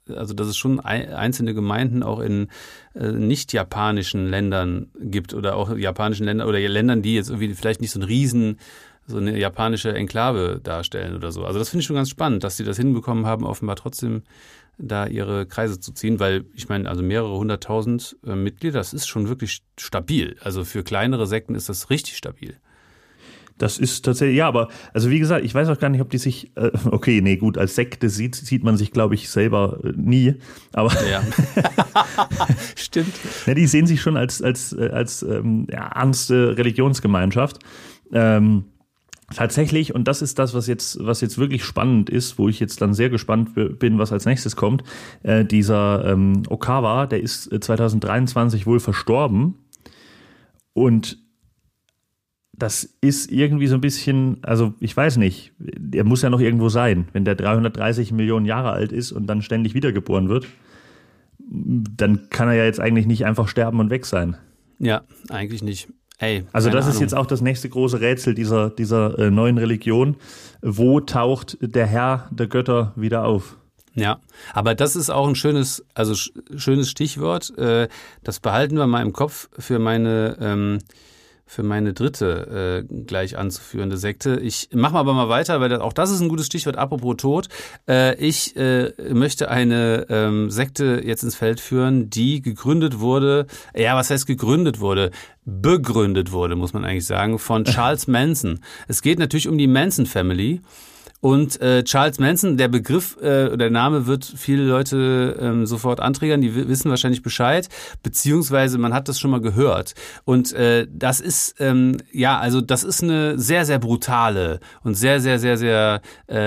also dass es schon einzelne Gemeinden auch in nicht japanischen Ländern gibt oder auch japanischen Ländern oder Ländern, die jetzt irgendwie vielleicht nicht so eine japanische Enklave darstellen oder so. Also das finde ich schon ganz spannend, dass sie das hinbekommen haben, offenbar trotzdem da ihre Kreise zu ziehen, weil ich meine, also mehrere 100.000 Mitglieder, das ist schon wirklich stabil. Also für kleinere Sekten ist das richtig stabil. Das ist tatsächlich, ja, aber, also wie gesagt, ich weiß auch gar nicht, ob die sich, okay, nee, gut, als Sekte sieht man sich, glaube ich, selber nie, aber. Ja. Stimmt. Ja, die sehen sich schon als ernste Religionsgemeinschaft. Tatsächlich, und das ist das, was jetzt wirklich spannend ist, wo ich jetzt dann sehr gespannt bin, was als nächstes kommt, dieser Okawa, der ist 2023 wohl verstorben und das ist irgendwie so ein bisschen, also ich weiß nicht, er muss ja noch irgendwo sein. Wenn der 330 Millionen Jahre alt ist und dann ständig wiedergeboren wird, dann kann er ja jetzt eigentlich nicht einfach sterben und weg sein. Ja, eigentlich nicht. Ey, also das Ahnung. Ist jetzt auch das nächste große Rätsel dieser neuen Religion. Wo taucht der Herr der Götter wieder auf? Ja, aber das ist auch ein schönes Stichwort. Das behalten wir mal im Kopf für meine dritte gleich anzuführende Sekte. Ich mache aber mal weiter, weil auch das ist ein gutes Stichwort, apropos Tod. Ich möchte eine Sekte jetzt ins Feld führen, die gegründet wurde, was heißt gegründet wurde? Begründet wurde, muss man eigentlich sagen, von Charles Manson. Es geht natürlich um die Manson Family. Und Charles Manson, der Begriff oder der Name wird viele Leute sofort anträgern, die wissen wahrscheinlich Bescheid, beziehungsweise man hat das schon mal gehört. Und das ist, das ist eine sehr, sehr brutale und sehr, sehr, sehr, sehr,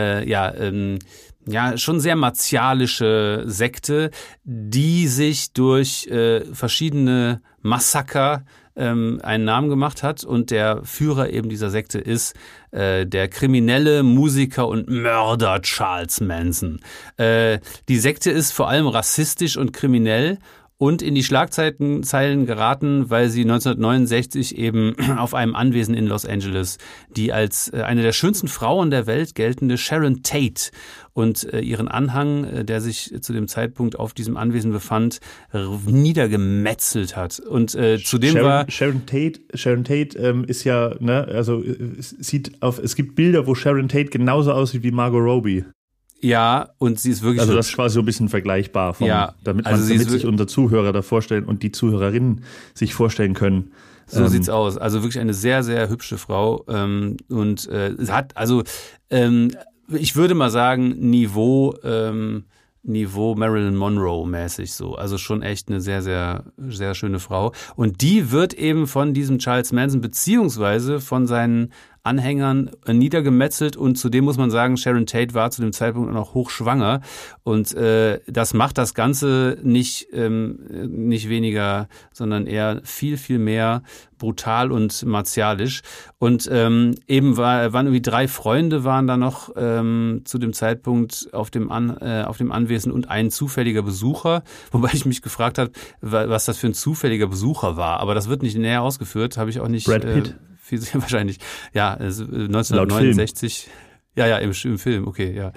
schon sehr martialische Sekte, die sich durch verschiedene Massaker einen Namen gemacht hat und der Führer eben dieser Sekte ist der kriminelle Musiker und Mörder Charles Manson. Die Sekte ist vor allem rassistisch und kriminell und in die Schlagzeilen geraten, weil sie 1969 eben auf einem Anwesen in Los Angeles die als eine der schönsten Frauen der Welt geltende Sharon Tate und ihren Anhang, der sich zu dem Zeitpunkt auf diesem Anwesen befand, niedergemetzelt hat. Und zudem Sharon Tate ist ja, ne, also es gibt Bilder, wo Sharon Tate genauso aussieht wie Margot Robbie. Ja, und sie ist wirklich also das ist quasi so ein bisschen vergleichbar, damit sich unser Zuhörer da vorstellen und die Zuhörerinnen sich vorstellen können. So sieht's aus. Also wirklich eine sehr, sehr hübsche Frau hat, ich würde mal sagen, Niveau Marilyn Monroe mäßig so. Also schon echt eine sehr, sehr, sehr schöne Frau. Und die wird eben von diesem Charles Manson beziehungsweise von seinen Anhängern niedergemetzelt und zudem muss man sagen, Sharon Tate war zu dem Zeitpunkt noch hochschwanger und das macht das Ganze nicht weniger, sondern eher viel, viel mehr brutal und martialisch und eben waren irgendwie 3 Freunde waren da noch zu dem Zeitpunkt auf dem Anwesen und ein zufälliger Besucher, wobei ich mich gefragt habe, was das für ein zufälliger Besucher war, aber das wird nicht näher ausgeführt, habe ich auch nicht. Brad Pitt. Wahrscheinlich, ja, 1969. Ja, im Film, okay, ja.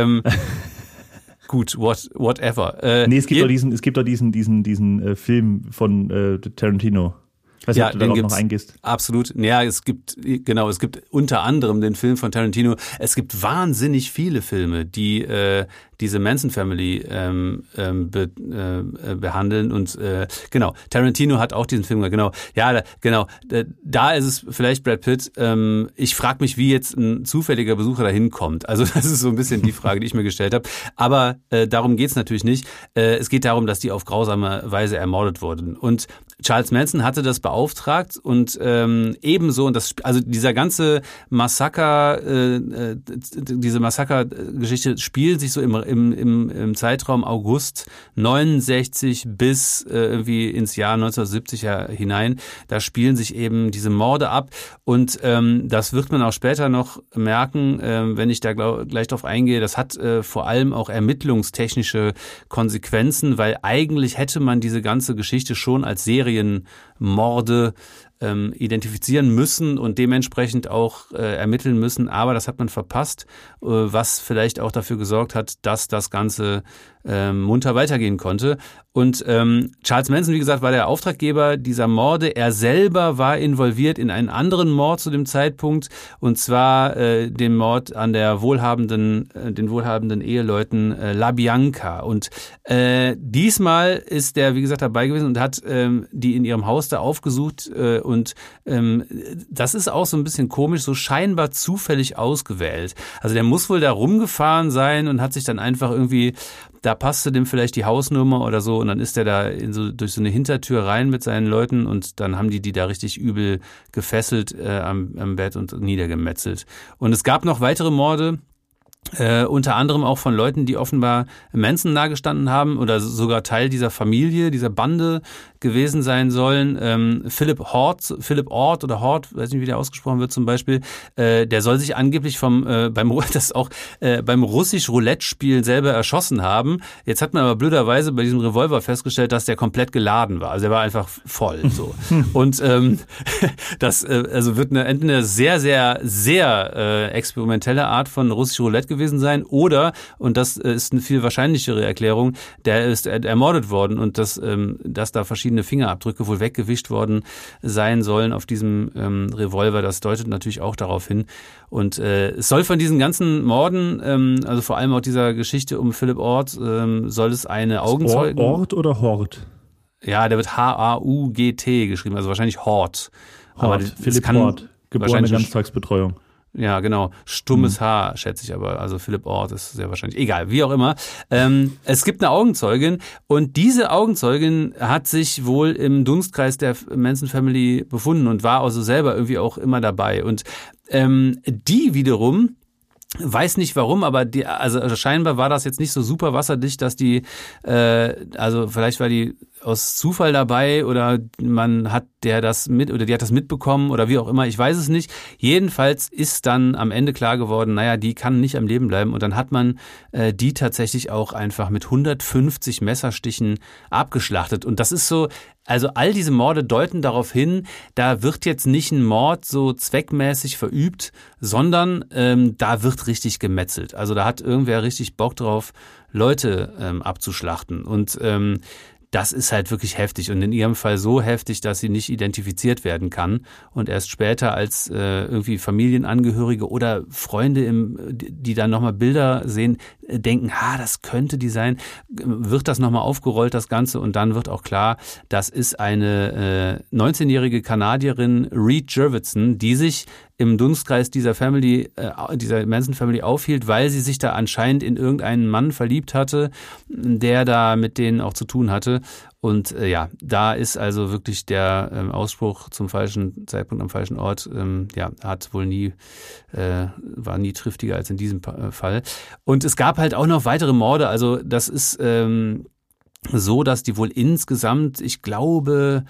Gut, whatever. Es gibt doch diesen Film von Tarantino. Ich weiß nicht, ob du darauf noch eingehst. Absolut. Ja, es gibt unter anderem den Film von Tarantino. Es gibt wahnsinnig viele Filme, die diese Manson Family behandeln und genau, Tarantino hat auch diesen Film, genau. Ja, genau. Da ist es vielleicht Brad Pitt. Ich frage mich, wie jetzt ein zufälliger Besucher dahin kommt. Also das ist so ein bisschen die Frage, die ich mir gestellt habe. Aber darum geht's natürlich nicht. Es geht darum, dass die auf grausame Weise ermordet wurden. Und Charles Manson hatte das beauftragt und ebenso, und also dieser ganze diese Massakergeschichte spielt sich so im Zeitraum August 69 bis irgendwie ins Jahr 1970 hinein. Da spielen sich eben diese Morde ab und das wird man auch später noch merken, wenn ich da gleich drauf eingehe. Das hat vor allem auch ermittlungstechnische Konsequenzen, weil eigentlich hätte man diese ganze Geschichte schon als Serienmorde identifizieren müssen und dementsprechend auch ermitteln müssen. Aber das hat man verpasst, was vielleicht auch dafür gesorgt hat, dass das Ganze munter weitergehen konnte. Und Charles Manson, wie gesagt, war der Auftraggeber dieser Morde. Er selber war involviert in einen anderen Mord zu dem Zeitpunkt, und zwar den Mord an den wohlhabenden Eheleuten LaBianca. Und diesmal ist der, wie gesagt, dabei gewesen und hat die in ihrem Haus da aufgesucht. Und das ist auch so ein bisschen komisch, so scheinbar zufällig ausgewählt. Also der muss wohl da rumgefahren sein und hat sich dann einfach irgendwie, da passte dem vielleicht die Hausnummer oder so, und dann ist er da durch so eine Hintertür rein mit seinen Leuten, und dann haben die da richtig übel gefesselt am Bett und niedergemetzelt. Und es gab noch weitere Morde, unter anderem auch von Leuten, die offenbar Manson nahegestanden haben oder sogar Teil dieser Familie, dieser Bande gewesen sein sollen. Philip Ord oder Hort, weiß nicht, wie der ausgesprochen wird zum Beispiel, der soll sich angeblich beim russisch Roulette-Spielen selber erschossen haben. Jetzt hat man aber blöderweise bei diesem Revolver festgestellt, dass der komplett geladen war. Also er war einfach voll. So. Und das wird eine sehr, sehr, sehr experimentelle Art von russisch Roulette gewesen sein, oder, und das ist eine viel wahrscheinlichere Erklärung, der ist ermordet worden, und dass da verschiedene Fingerabdrücke wohl weggewischt worden sein sollen auf diesem Revolver, das deutet natürlich auch darauf hin. Und es soll von diesen ganesen Morden, also vor allem auch dieser Geschichte um Philip Ord, soll es eine Augenzeugen... Ord oder Hort? Ja, der wird H-A-U-G-T geschrieben, also wahrscheinlich Hort. Philipp Hort, geborene Ganztagsbetreuung. Ja, genau. Stummes Haar, schätze ich aber. Also Philip Ord ist sehr wahrscheinlich. Egal, wie auch immer. Es gibt eine Augenzeugin, und diese Augenzeugin hat sich wohl im Dunstkreis der Manson Family befunden und war also selber irgendwie auch immer dabei. Und die wiederum weiß nicht warum, aber also scheinbar war das jetzt nicht so super wasserdicht, dass die, also vielleicht war die aus Zufall dabei, oder die hat das mitbekommen oder wie auch immer, ich weiß es nicht. Jedenfalls ist dann am Ende klar geworden, naja, die kann nicht am Leben bleiben, und dann hat man die tatsächlich auch einfach mit 150 Messerstichen abgeschlachtet. Und das ist so, also all diese Morde deuten darauf hin, da wird jetzt nicht ein Mord so zweckmäßig verübt, sondern da wird richtig gemetzelt. Also da hat irgendwer richtig Bock drauf, Leute abzuschlachten. Und das ist halt wirklich heftig, und in ihrem Fall so heftig, dass sie nicht identifiziert werden kann, und erst später als irgendwie Familienangehörige oder Freunde, die dann nochmal Bilder sehen, denken, das könnte die sein, wird das nochmal aufgerollt, das Ganze, und dann wird auch klar, das ist eine 19-jährige Kanadierin, Reed Jurvetson, die sich im Dunstkreis dieser Manson Family aufhielt, weil sie sich da anscheinend in irgendeinen Mann verliebt hatte, der da mit denen auch zu tun hatte. Und da ist also wirklich der Ausspruch zum falschen Zeitpunkt am falschen Ort, war nie triftiger als in diesem Fall. Und es gab halt auch noch weitere Morde. Also das ist so, dass die wohl insgesamt, ich glaube,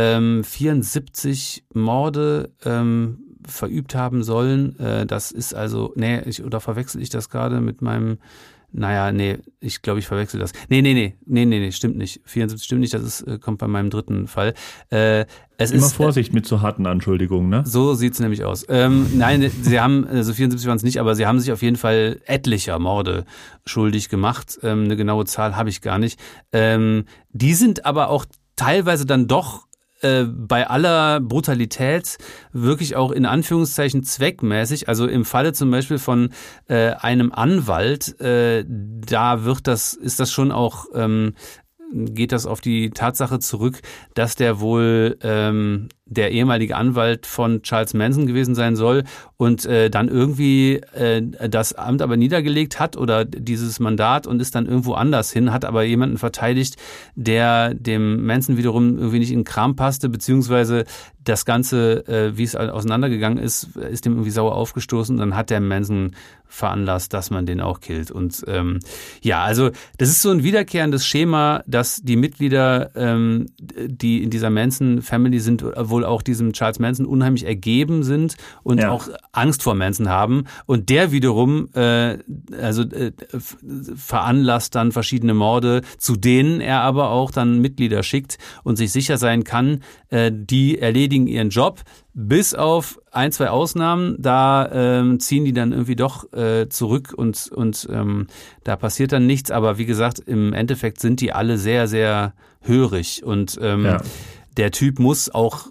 74 Morde verübt haben sollen. Das ist also, oder verwechsel ich das gerade mit meinem, ich glaube, ich verwechsel das. Nee, stimmt nicht. 74 stimmt nicht, das kommt bei meinem dritten Fall. Immer Vorsicht mit so harten Anschuldigungen, ne? So sieht's nämlich aus. Nein, sie haben, also 74 waren es nicht, aber sie haben sich auf jeden Fall etlicher Morde schuldig gemacht. Eine genaue Zahl habe ich gar nicht. Die sind aber auch teilweise dann doch bei aller Brutalität wirklich auch in Anführungszeichen zweckmäßig. Also im Falle zum Beispiel von einem Anwalt, da ist das schon auch, geht das auf die Tatsache zurück, dass der wohl der ehemalige Anwalt von Charles Manson gewesen sein soll und dann irgendwie das Amt aber niedergelegt hat oder dieses Mandat und ist dann irgendwo anders hin, hat aber jemanden verteidigt, der dem Manson wiederum irgendwie nicht in den Kram passte, beziehungsweise das Ganze, wie es auseinandergegangen ist dem irgendwie sauer aufgestoßen. Dann hat der Manson veranlasst, dass man den auch killt. Und also das ist so ein wiederkehrendes Schema, dass die Mitglieder, die in dieser Manson-Family sind, wohl wohl auch diesem Charles Manson unheimlich ergeben sind und auch Angst vor Manson haben. Und der wiederum veranlasst dann verschiedene Morde, zu denen er aber auch dann Mitglieder schickt und sich sicher sein kann, die erledigen ihren Job. Bis auf 1, 2 Ausnahmen, da ziehen die dann irgendwie doch zurück und da passiert dann nichts. Aber wie gesagt, im Endeffekt sind die alle sehr, sehr hörig und der Typ muss auch,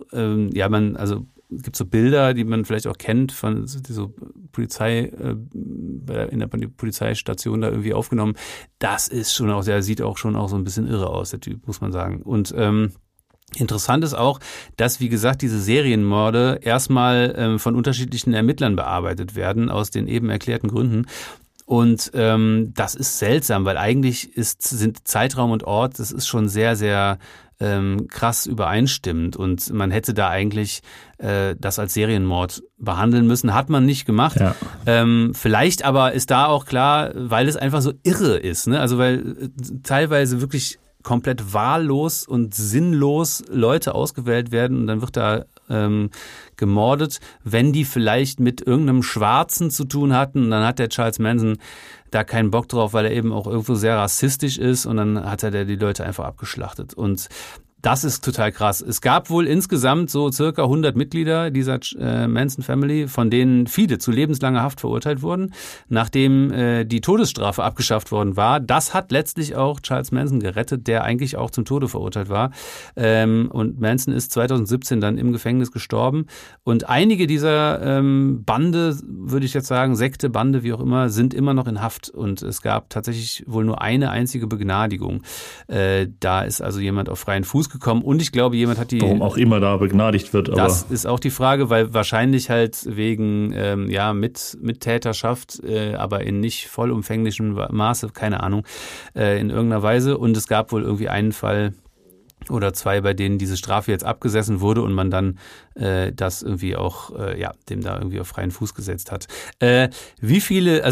gibt so Bilder, die man vielleicht auch kennt von so Polizei, in der Polizeistation da irgendwie aufgenommen. Das ist schon auch, der sieht auch schon auch so ein bisschen irre aus, der Typ, muss man sagen. Und interessant ist auch, dass, wie gesagt, diese Serienmorde erstmal von unterschiedlichen Ermittlern bearbeitet werden, aus den eben erklärten Gründen. Und das ist seltsam, weil eigentlich sind Zeitraum und Ort, das ist schon sehr, sehr krass übereinstimmend. Und man hätte da eigentlich das als Serienmord behandeln müssen. Hat man nicht gemacht. Ja. Vielleicht aber ist da auch klar, weil es einfach so irre ist. Ne? Also weil teilweise wirklich komplett wahllos und sinnlos Leute ausgewählt werden und dann wird da gemordet, wenn die vielleicht mit irgendeinem Schwarzen zu tun hatten. Und dann hat der Charles Manson da keinen Bock drauf, weil er eben auch irgendwo sehr rassistisch ist und dann hat er die Leute einfach abgeschlachtet. Und das ist total krass. Es gab wohl insgesamt so circa 100 Mitglieder dieser Manson Family, von denen viele zu lebenslanger Haft verurteilt wurden, nachdem die Todesstrafe abgeschafft worden war. Das hat letztlich auch Charles Manson gerettet, der eigentlich auch zum Tode verurteilt war. Und Manson ist 2017 dann im Gefängnis gestorben. Und einige dieser Bande, würde ich jetzt sagen, Sekte, Bande, wie auch immer, sind immer noch in Haft. Und es gab tatsächlich wohl nur eine einzige Begnadigung. Da ist also jemand auf freien Fuß gekommen und ich glaube, jemand hat die... Warum auch immer da begnadigt wird. Aber das ist auch die Frage, weil wahrscheinlich halt wegen Mittäterschaft, aber in nicht vollumfänglichem Maße, keine Ahnung, in irgendeiner Weise. Und es gab wohl irgendwie einen Fall oder 2, bei denen diese Strafe jetzt abgesessen wurde und man dann das irgendwie auch, dem da irgendwie auf freien Fuß gesetzt hat. Wie viele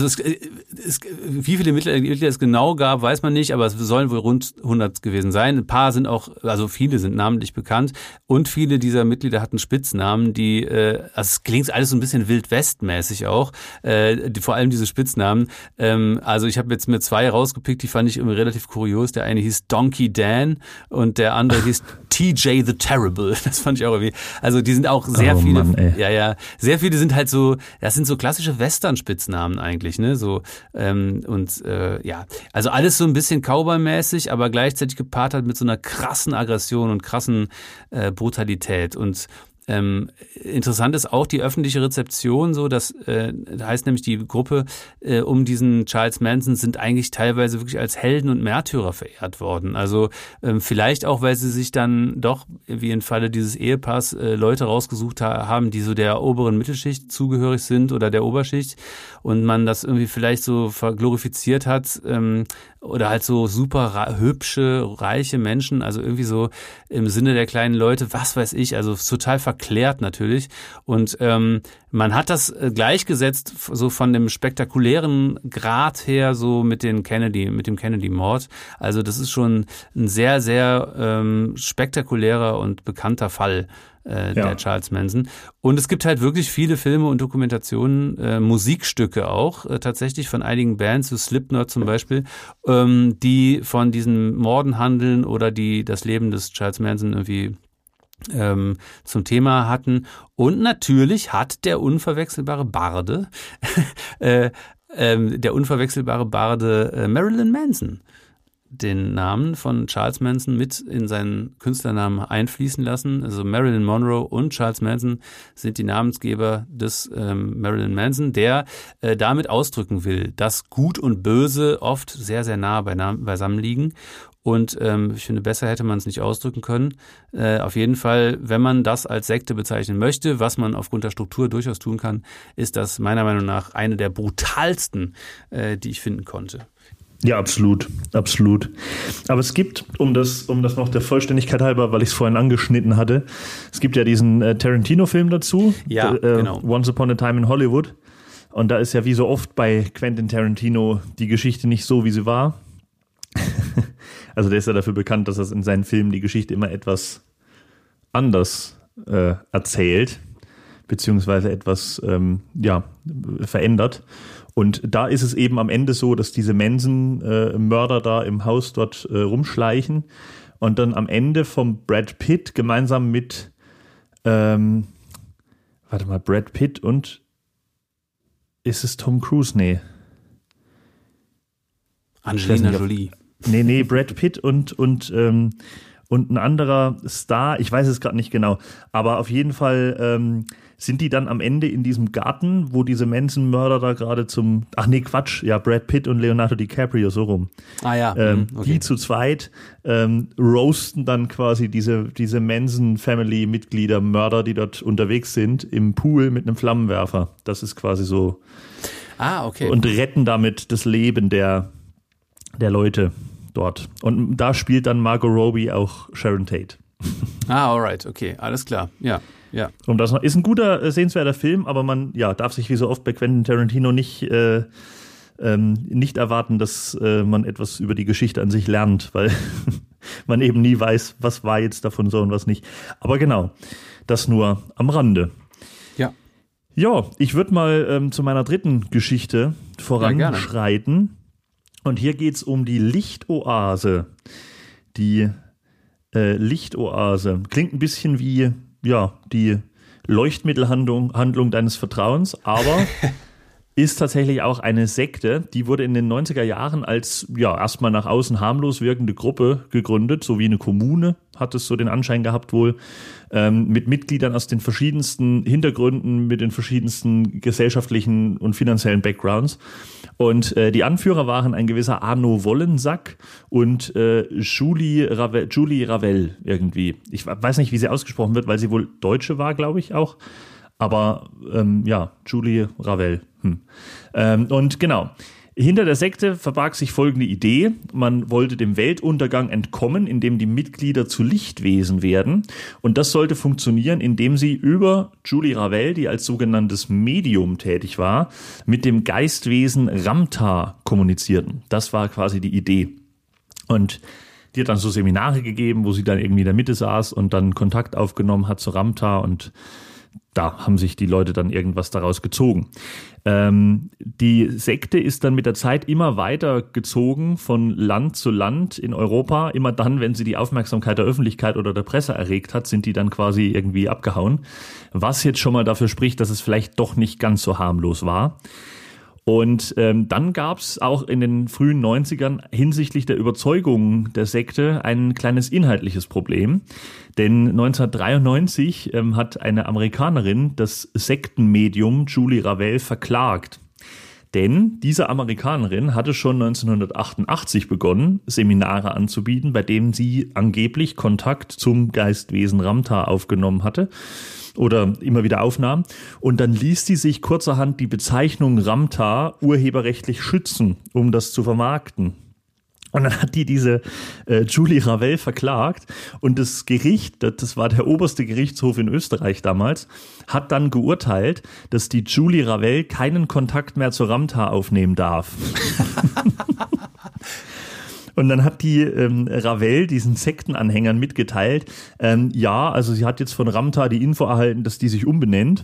Mitglieder es genau gab, weiß man nicht, aber es sollen wohl rund 100 gewesen sein. Ein paar sind auch, also viele sind namentlich bekannt und viele dieser Mitglieder hatten Spitznamen, die, es klingt alles so ein bisschen Wild-West-mäßig auch, vor allem diese Spitznamen. Also ich habe jetzt mir 2 rausgepickt, die fand ich irgendwie relativ kurios. Der eine hieß Donkey Dan und der andere hieß TJ the Terrible. Das fand ich auch irgendwie, also die sind auch sehr viele, Mann, sehr viele sind halt so, das sind so klassische Western-Spitznamen eigentlich, ne, so, also alles so ein bisschen Cowboy-mäßig, aber gleichzeitig gepaart halt mit so einer krassen Aggression und krassen Brutalität und interessant ist auch die öffentliche Rezeption, so das heißt nämlich die Gruppe um diesen Charles Manson sind eigentlich teilweise wirklich als Helden und Märtyrer verehrt worden. Also vielleicht auch, weil sie sich dann doch, wie im Falle dieses Ehepaars, Leute rausgesucht haben, die so der oberen Mittelschicht zugehörig sind oder der Oberschicht und man das irgendwie vielleicht so verglorifiziert hat oder halt so super hübsche, reiche Menschen, also irgendwie so im Sinne der kleinen Leute, was weiß ich, also total verklärt natürlich. Und man hat das gleichgesetzt, so von dem spektakulären Grad her, so mit dem Kennedy-Mord. Also das ist schon ein sehr, sehr spektakulärer und bekannter Fall. Der Charles Manson. Und es gibt halt wirklich viele Filme und Dokumentationen, Musikstücke auch, tatsächlich von einigen Bands, so Slipknot zum Beispiel, die von diesen Morden handeln oder die das Leben des Charles Manson irgendwie zum Thema hatten. Und natürlich hat der unverwechselbare Barde, Marilyn Manson den Namen von Charles Manson mit in seinen Künstlernamen einfließen lassen. Also Marilyn Monroe und Charles Manson sind die Namensgeber des Marilyn Manson, der damit ausdrücken will, dass Gut und Böse oft sehr, sehr nah beisammen liegen. Und ich finde, besser hätte man es nicht ausdrücken können. Auf jeden Fall, wenn man das als Sekte bezeichnen möchte, was man aufgrund der Struktur durchaus tun kann, ist das meiner Meinung nach eine der brutalsten, die ich finden konnte. Ja, absolut, absolut. Aber es gibt, um das noch der Vollständigkeit halber, weil ich es vorhin angeschnitten hatte, es gibt ja diesen Tarantino-Film dazu, genau. Once Upon a Time in Hollywood. Und da ist ja wie so oft bei Quentin Tarantino die Geschichte nicht so, wie sie war. Also der ist ja dafür bekannt, dass er in seinen Filmen die Geschichte immer etwas anders erzählt, beziehungsweise etwas verändert. Und da ist es eben am Ende so, dass diese Manson-Mörder da im Haus dort rumschleichen und dann am Ende vom Brad Pitt gemeinsam mit Brad Pitt und ist es Tom Cruise? Nee. Angelina Jolie. Nee, Brad Pitt und ein anderer Star, ich weiß es gerade nicht genau, aber auf jeden Fall sind die dann am Ende in diesem Garten, wo diese Manson-Mörder da gerade Brad Pitt und Leonardo DiCaprio, so rum. Okay. Die zu zweit roasten dann quasi diese Manson-Family-Mitglieder, Mörder, die dort unterwegs sind, im Pool mit einem Flammenwerfer. Das ist quasi so. Okay. Und retten damit das Leben der Leute dort. Und da spielt dann Margot Robbie auch Sharon Tate. Alright, okay, alles klar, ja. Und das ist ein guter, sehenswerter Film, aber man darf sich wie so oft bei Quentin Tarantino nicht erwarten, dass man etwas über die Geschichte an sich lernt, weil man eben nie weiß, was war jetzt davon so und was nicht. Aber genau, das nur am Rande. Ja. Ja, ich würde mal zu meiner dritten Geschichte voranschreiten. Und hier geht's um die Lichtoase. Die Lichtoase klingt ein bisschen wie die Leuchtmittelhandlung deines Vertrauens, aber ist tatsächlich auch eine Sekte. Die wurde in den 90er Jahren als erstmal nach außen harmlos wirkende Gruppe gegründet, so wie eine Kommune, hat es so den Anschein gehabt wohl, mit Mitgliedern aus den verschiedensten Hintergründen, mit den verschiedensten gesellschaftlichen und finanziellen Backgrounds. Und die Anführer waren ein gewisser Arno Wollensack und Julie Ravel irgendwie. Ich weiß nicht, wie sie ausgesprochen wird, weil sie wohl Deutsche war, glaube ich auch. Aber Julie Ravel. Und genau, hinter der Sekte verbarg sich folgende Idee. Man wollte dem Weltuntergang entkommen, indem die Mitglieder zu Lichtwesen werden. Und das sollte funktionieren, indem sie über Julie Ravel, die als sogenanntes Medium tätig war, mit dem Geistwesen Ramtar kommunizierten. Das war quasi die Idee. Und die hat dann so Seminare gegeben, wo sie dann irgendwie in der Mitte saß und dann Kontakt aufgenommen hat zu Ramtar, und da haben sich die Leute dann irgendwas daraus gezogen. Die Sekte ist dann mit der Zeit immer weiter gezogen von Land zu Land in Europa. Immer dann, wenn sie die Aufmerksamkeit der Öffentlichkeit oder der Presse erregt hat, sind die dann quasi irgendwie abgehauen. Was jetzt schon mal dafür spricht, dass es vielleicht doch nicht ganz so harmlos war. Und dann gab es auch in den frühen 90ern hinsichtlich der Überzeugung der Sekte ein kleines inhaltliches Problem. Denn 1993 hat eine Amerikanerin das Sektenmedium Julie Ravel verklagt. Denn diese Amerikanerin hatte schon 1988 begonnen, Seminare anzubieten, bei denen sie angeblich Kontakt zum Geistwesen Ramtar aufgenommen hatte oder immer wieder aufnahm. Und dann ließ die sich kurzerhand die Bezeichnung Ramtar urheberrechtlich schützen, um das zu vermarkten. Und dann hat die diese Julie Ravel verklagt, und das Gericht, das war der oberste Gerichtshof in Österreich damals, hat dann geurteilt, dass die Julie Ravel keinen Kontakt mehr zu Ramtar aufnehmen darf. Und dann hat die Ravel diesen Sektenanhängern mitgeteilt, also sie hat jetzt von Ramtar die Info erhalten, dass die sich umbenennt.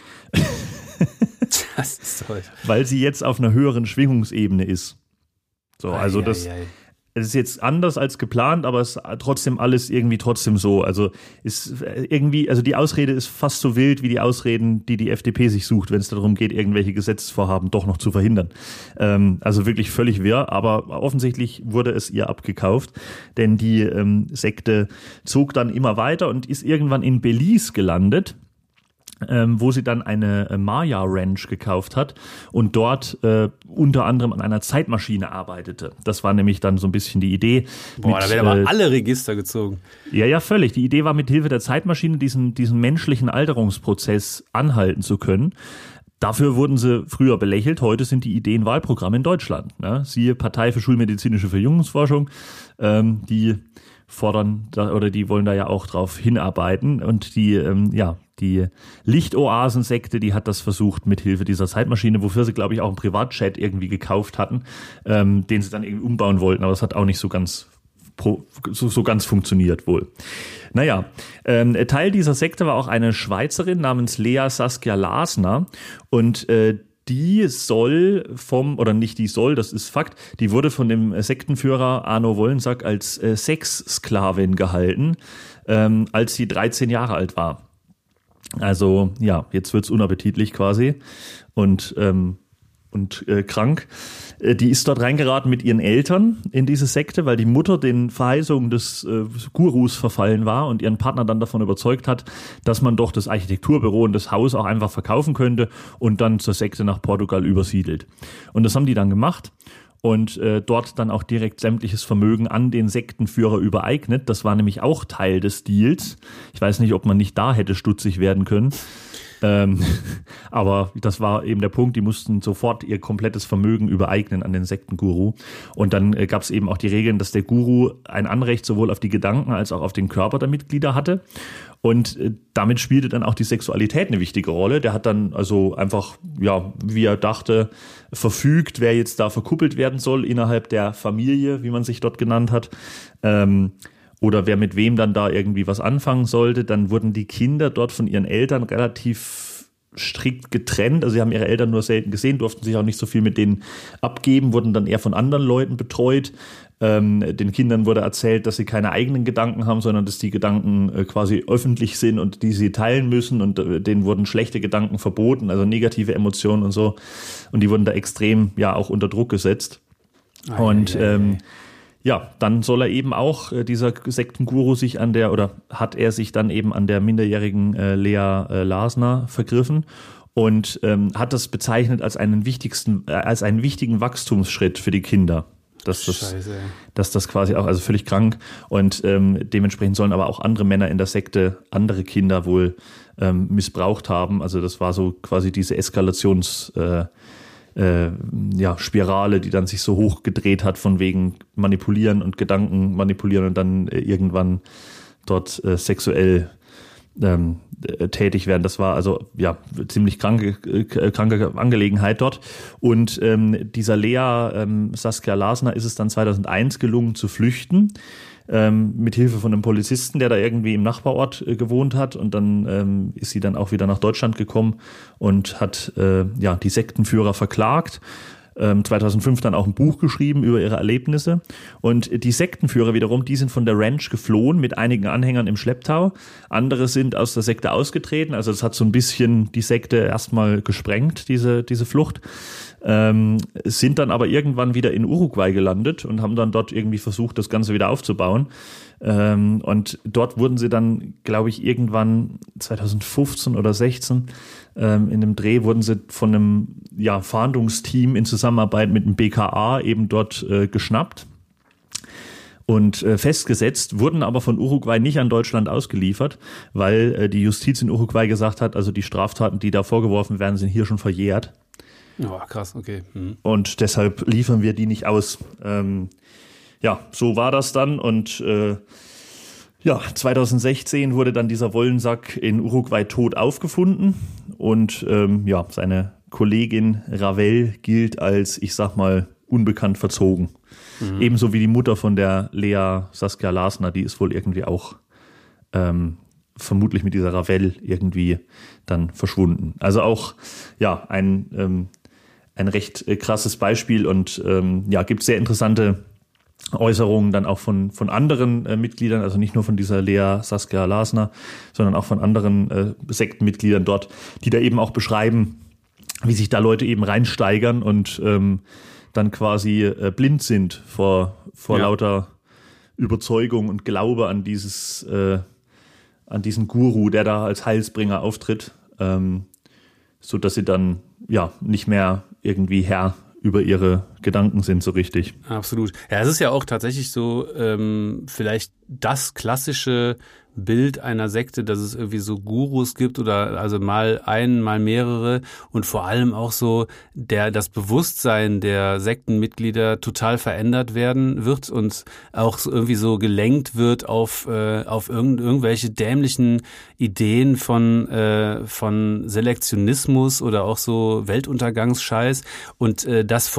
Das ist toll. Weil sie jetzt auf einer höheren Schwingungsebene ist. So, also das ist jetzt anders als geplant, aber es ist trotzdem alles irgendwie trotzdem so. Also ist irgendwie, also die Ausrede ist fast so wild wie die Ausreden, die FDP sich sucht, wenn es darum geht, irgendwelche Gesetzesvorhaben doch noch zu verhindern. Also wirklich völlig wirr, aber offensichtlich wurde es ihr abgekauft, denn die Sekte zog dann immer weiter und ist irgendwann in Belize gelandet, wo sie dann eine Maya Ranch gekauft hat und dort unter anderem an einer Zeitmaschine arbeitete. Das war nämlich dann so ein bisschen die Idee. Da werden aber alle Register gezogen. Ja, völlig. Die Idee war, mit Hilfe der Zeitmaschine diesen menschlichen Alterungsprozess anhalten zu können. Dafür wurden sie früher belächelt. Heute sind die Ideen Wahlprogramme in Deutschland. Ne? Siehe Partei für schulmedizinische Verjüngungsforschung. Die fordern oder die wollen da ja auch drauf hinarbeiten, und die Lichtoasensekte, die hat das versucht mit Hilfe dieser Zeitmaschine, wofür sie, glaube ich, auch einen Privatjet irgendwie gekauft hatten, den sie dann irgendwie umbauen wollten, aber es hat auch nicht so ganz so ganz funktioniert wohl. Naja, Teil dieser Sekte war auch eine Schweizerin namens Lea Saskia Lasner und die soll das ist Fakt, die wurde von dem Sektenführer Arno Wollensack als Sexsklavin gehalten, als sie 13 Jahre alt war. Also ja, jetzt wird's unappetitlich quasi und krank. Die ist dort reingeraten mit ihren Eltern in diese Sekte, weil die Mutter den Verheißungen des Gurus verfallen war und ihren Partner dann davon überzeugt hat, dass man doch das Architekturbüro und das Haus auch einfach verkaufen könnte und dann zur Sekte nach Portugal übersiedelt. Und das haben die dann gemacht und dort dann auch direkt sämtliches Vermögen an den Sektenführer übereignet. Das war nämlich auch Teil des Deals. Ich weiß nicht, ob man nicht da hätte stutzig werden können. Aber das war eben der Punkt, die mussten sofort ihr komplettes Vermögen übereignen an den Sektenguru. Und dann gab es eben auch die Regeln, dass der Guru ein Anrecht sowohl auf die Gedanken als auch auf den Körper der Mitglieder hatte. Und damit spielte dann auch die Sexualität eine wichtige Rolle. Der hat dann also einfach, ja, wie er dachte, verfügt, wer jetzt da verkuppelt werden soll innerhalb der Familie, wie man sich dort genannt hat. Oder wer mit wem dann da irgendwie was anfangen sollte. Dann wurden die Kinder dort von ihren Eltern relativ strikt getrennt. Also sie haben ihre Eltern nur selten gesehen, durften sich auch nicht so viel mit denen abgeben, wurden dann eher von anderen Leuten betreut. Den Kindern wurde erzählt, dass sie keine eigenen Gedanken haben, sondern dass die Gedanken quasi öffentlich sind und die sie teilen müssen. Und denen wurden schlechte Gedanken verboten, also negative Emotionen und so. Und die wurden da extrem ja auch unter Druck gesetzt. Ja, dann soll er eben auch, dieser Sektenguru hat er sich dann eben an der minderjährigen Lea Lasner vergriffen und hat das bezeichnet als einen wichtigen Wachstumsschritt für die Kinder. Dass das quasi auch, also völlig krank und dementsprechend sollen aber auch andere Männer in der Sekte andere Kinder wohl missbraucht haben. Also das war so quasi diese Spirale, die dann sich so hoch gedreht hat von wegen manipulieren und Gedanken manipulieren und dann irgendwann dort sexuell tätig werden. Das war also ja ziemlich kranke Angelegenheit dort. Und dieser Lea Saskia Lasner ist es dann 2001 gelungen zu flüchten. Mit Hilfe von einem Polizisten, der da irgendwie im Nachbarort gewohnt hat, und dann ist sie dann auch wieder nach Deutschland gekommen und hat die Sektenführer verklagt. 2005 dann auch ein Buch geschrieben über ihre Erlebnisse. Und die Sektenführer wiederum, die sind von der Ranch geflohen mit einigen Anhängern im Schlepptau. Andere sind aus der Sekte ausgetreten. Also das hat so ein bisschen die Sekte erstmal gesprengt, diese Flucht. Sind dann aber irgendwann wieder in Uruguay gelandet und haben dann dort irgendwie versucht, das Ganze wieder aufzubauen. Und dort wurden sie dann, glaube ich, irgendwann 2015 oder 16 in einem Dreh wurden sie von einem Fahndungsteam in Zusammenarbeit mit dem BKA eben dort geschnappt und festgesetzt, wurden aber von Uruguay nicht an Deutschland ausgeliefert, weil die Justiz in Uruguay gesagt hat, also die Straftaten, die da vorgeworfen werden, sind hier schon verjährt. Oh, krass, okay. Und deshalb liefern wir die nicht aus. So war das dann und 2016 wurde dann dieser Wollensack in Uruguay tot aufgefunden und seine Kollegin Ravel gilt als, ich sag mal, unbekannt verzogen. Ebenso wie die Mutter von der Lea Saskia Lasner, die ist wohl irgendwie auch vermutlich mit dieser Ravel irgendwie dann verschwunden. Also auch ein recht krasses Beispiel und gibt sehr interessante Äußerungen dann auch von anderen Mitgliedern, also nicht nur von dieser Lea Saskia Lasner, sondern auch von anderen Sektenmitgliedern dort, die da eben auch beschreiben, wie sich da Leute eben reinsteigern und dann quasi blind sind vor lauter Überzeugung und Glaube an diesen Guru, der da als Heilsbringer auftritt, so dass sie dann nicht mehr irgendwie Herr über ihre Gedanken sind so richtig. Absolut. Ja, es ist ja auch tatsächlich so, vielleicht das klassische Bild einer Sekte, dass es irgendwie so Gurus gibt oder also mal einen, mal mehrere und vor allem auch so das Bewusstsein der Sektenmitglieder total verändert werden wird und auch so irgendwie so gelenkt wird auf irgendwelche dämlichen Ideen von Selektionismus oder auch so Weltuntergangsscheiß und das vor allem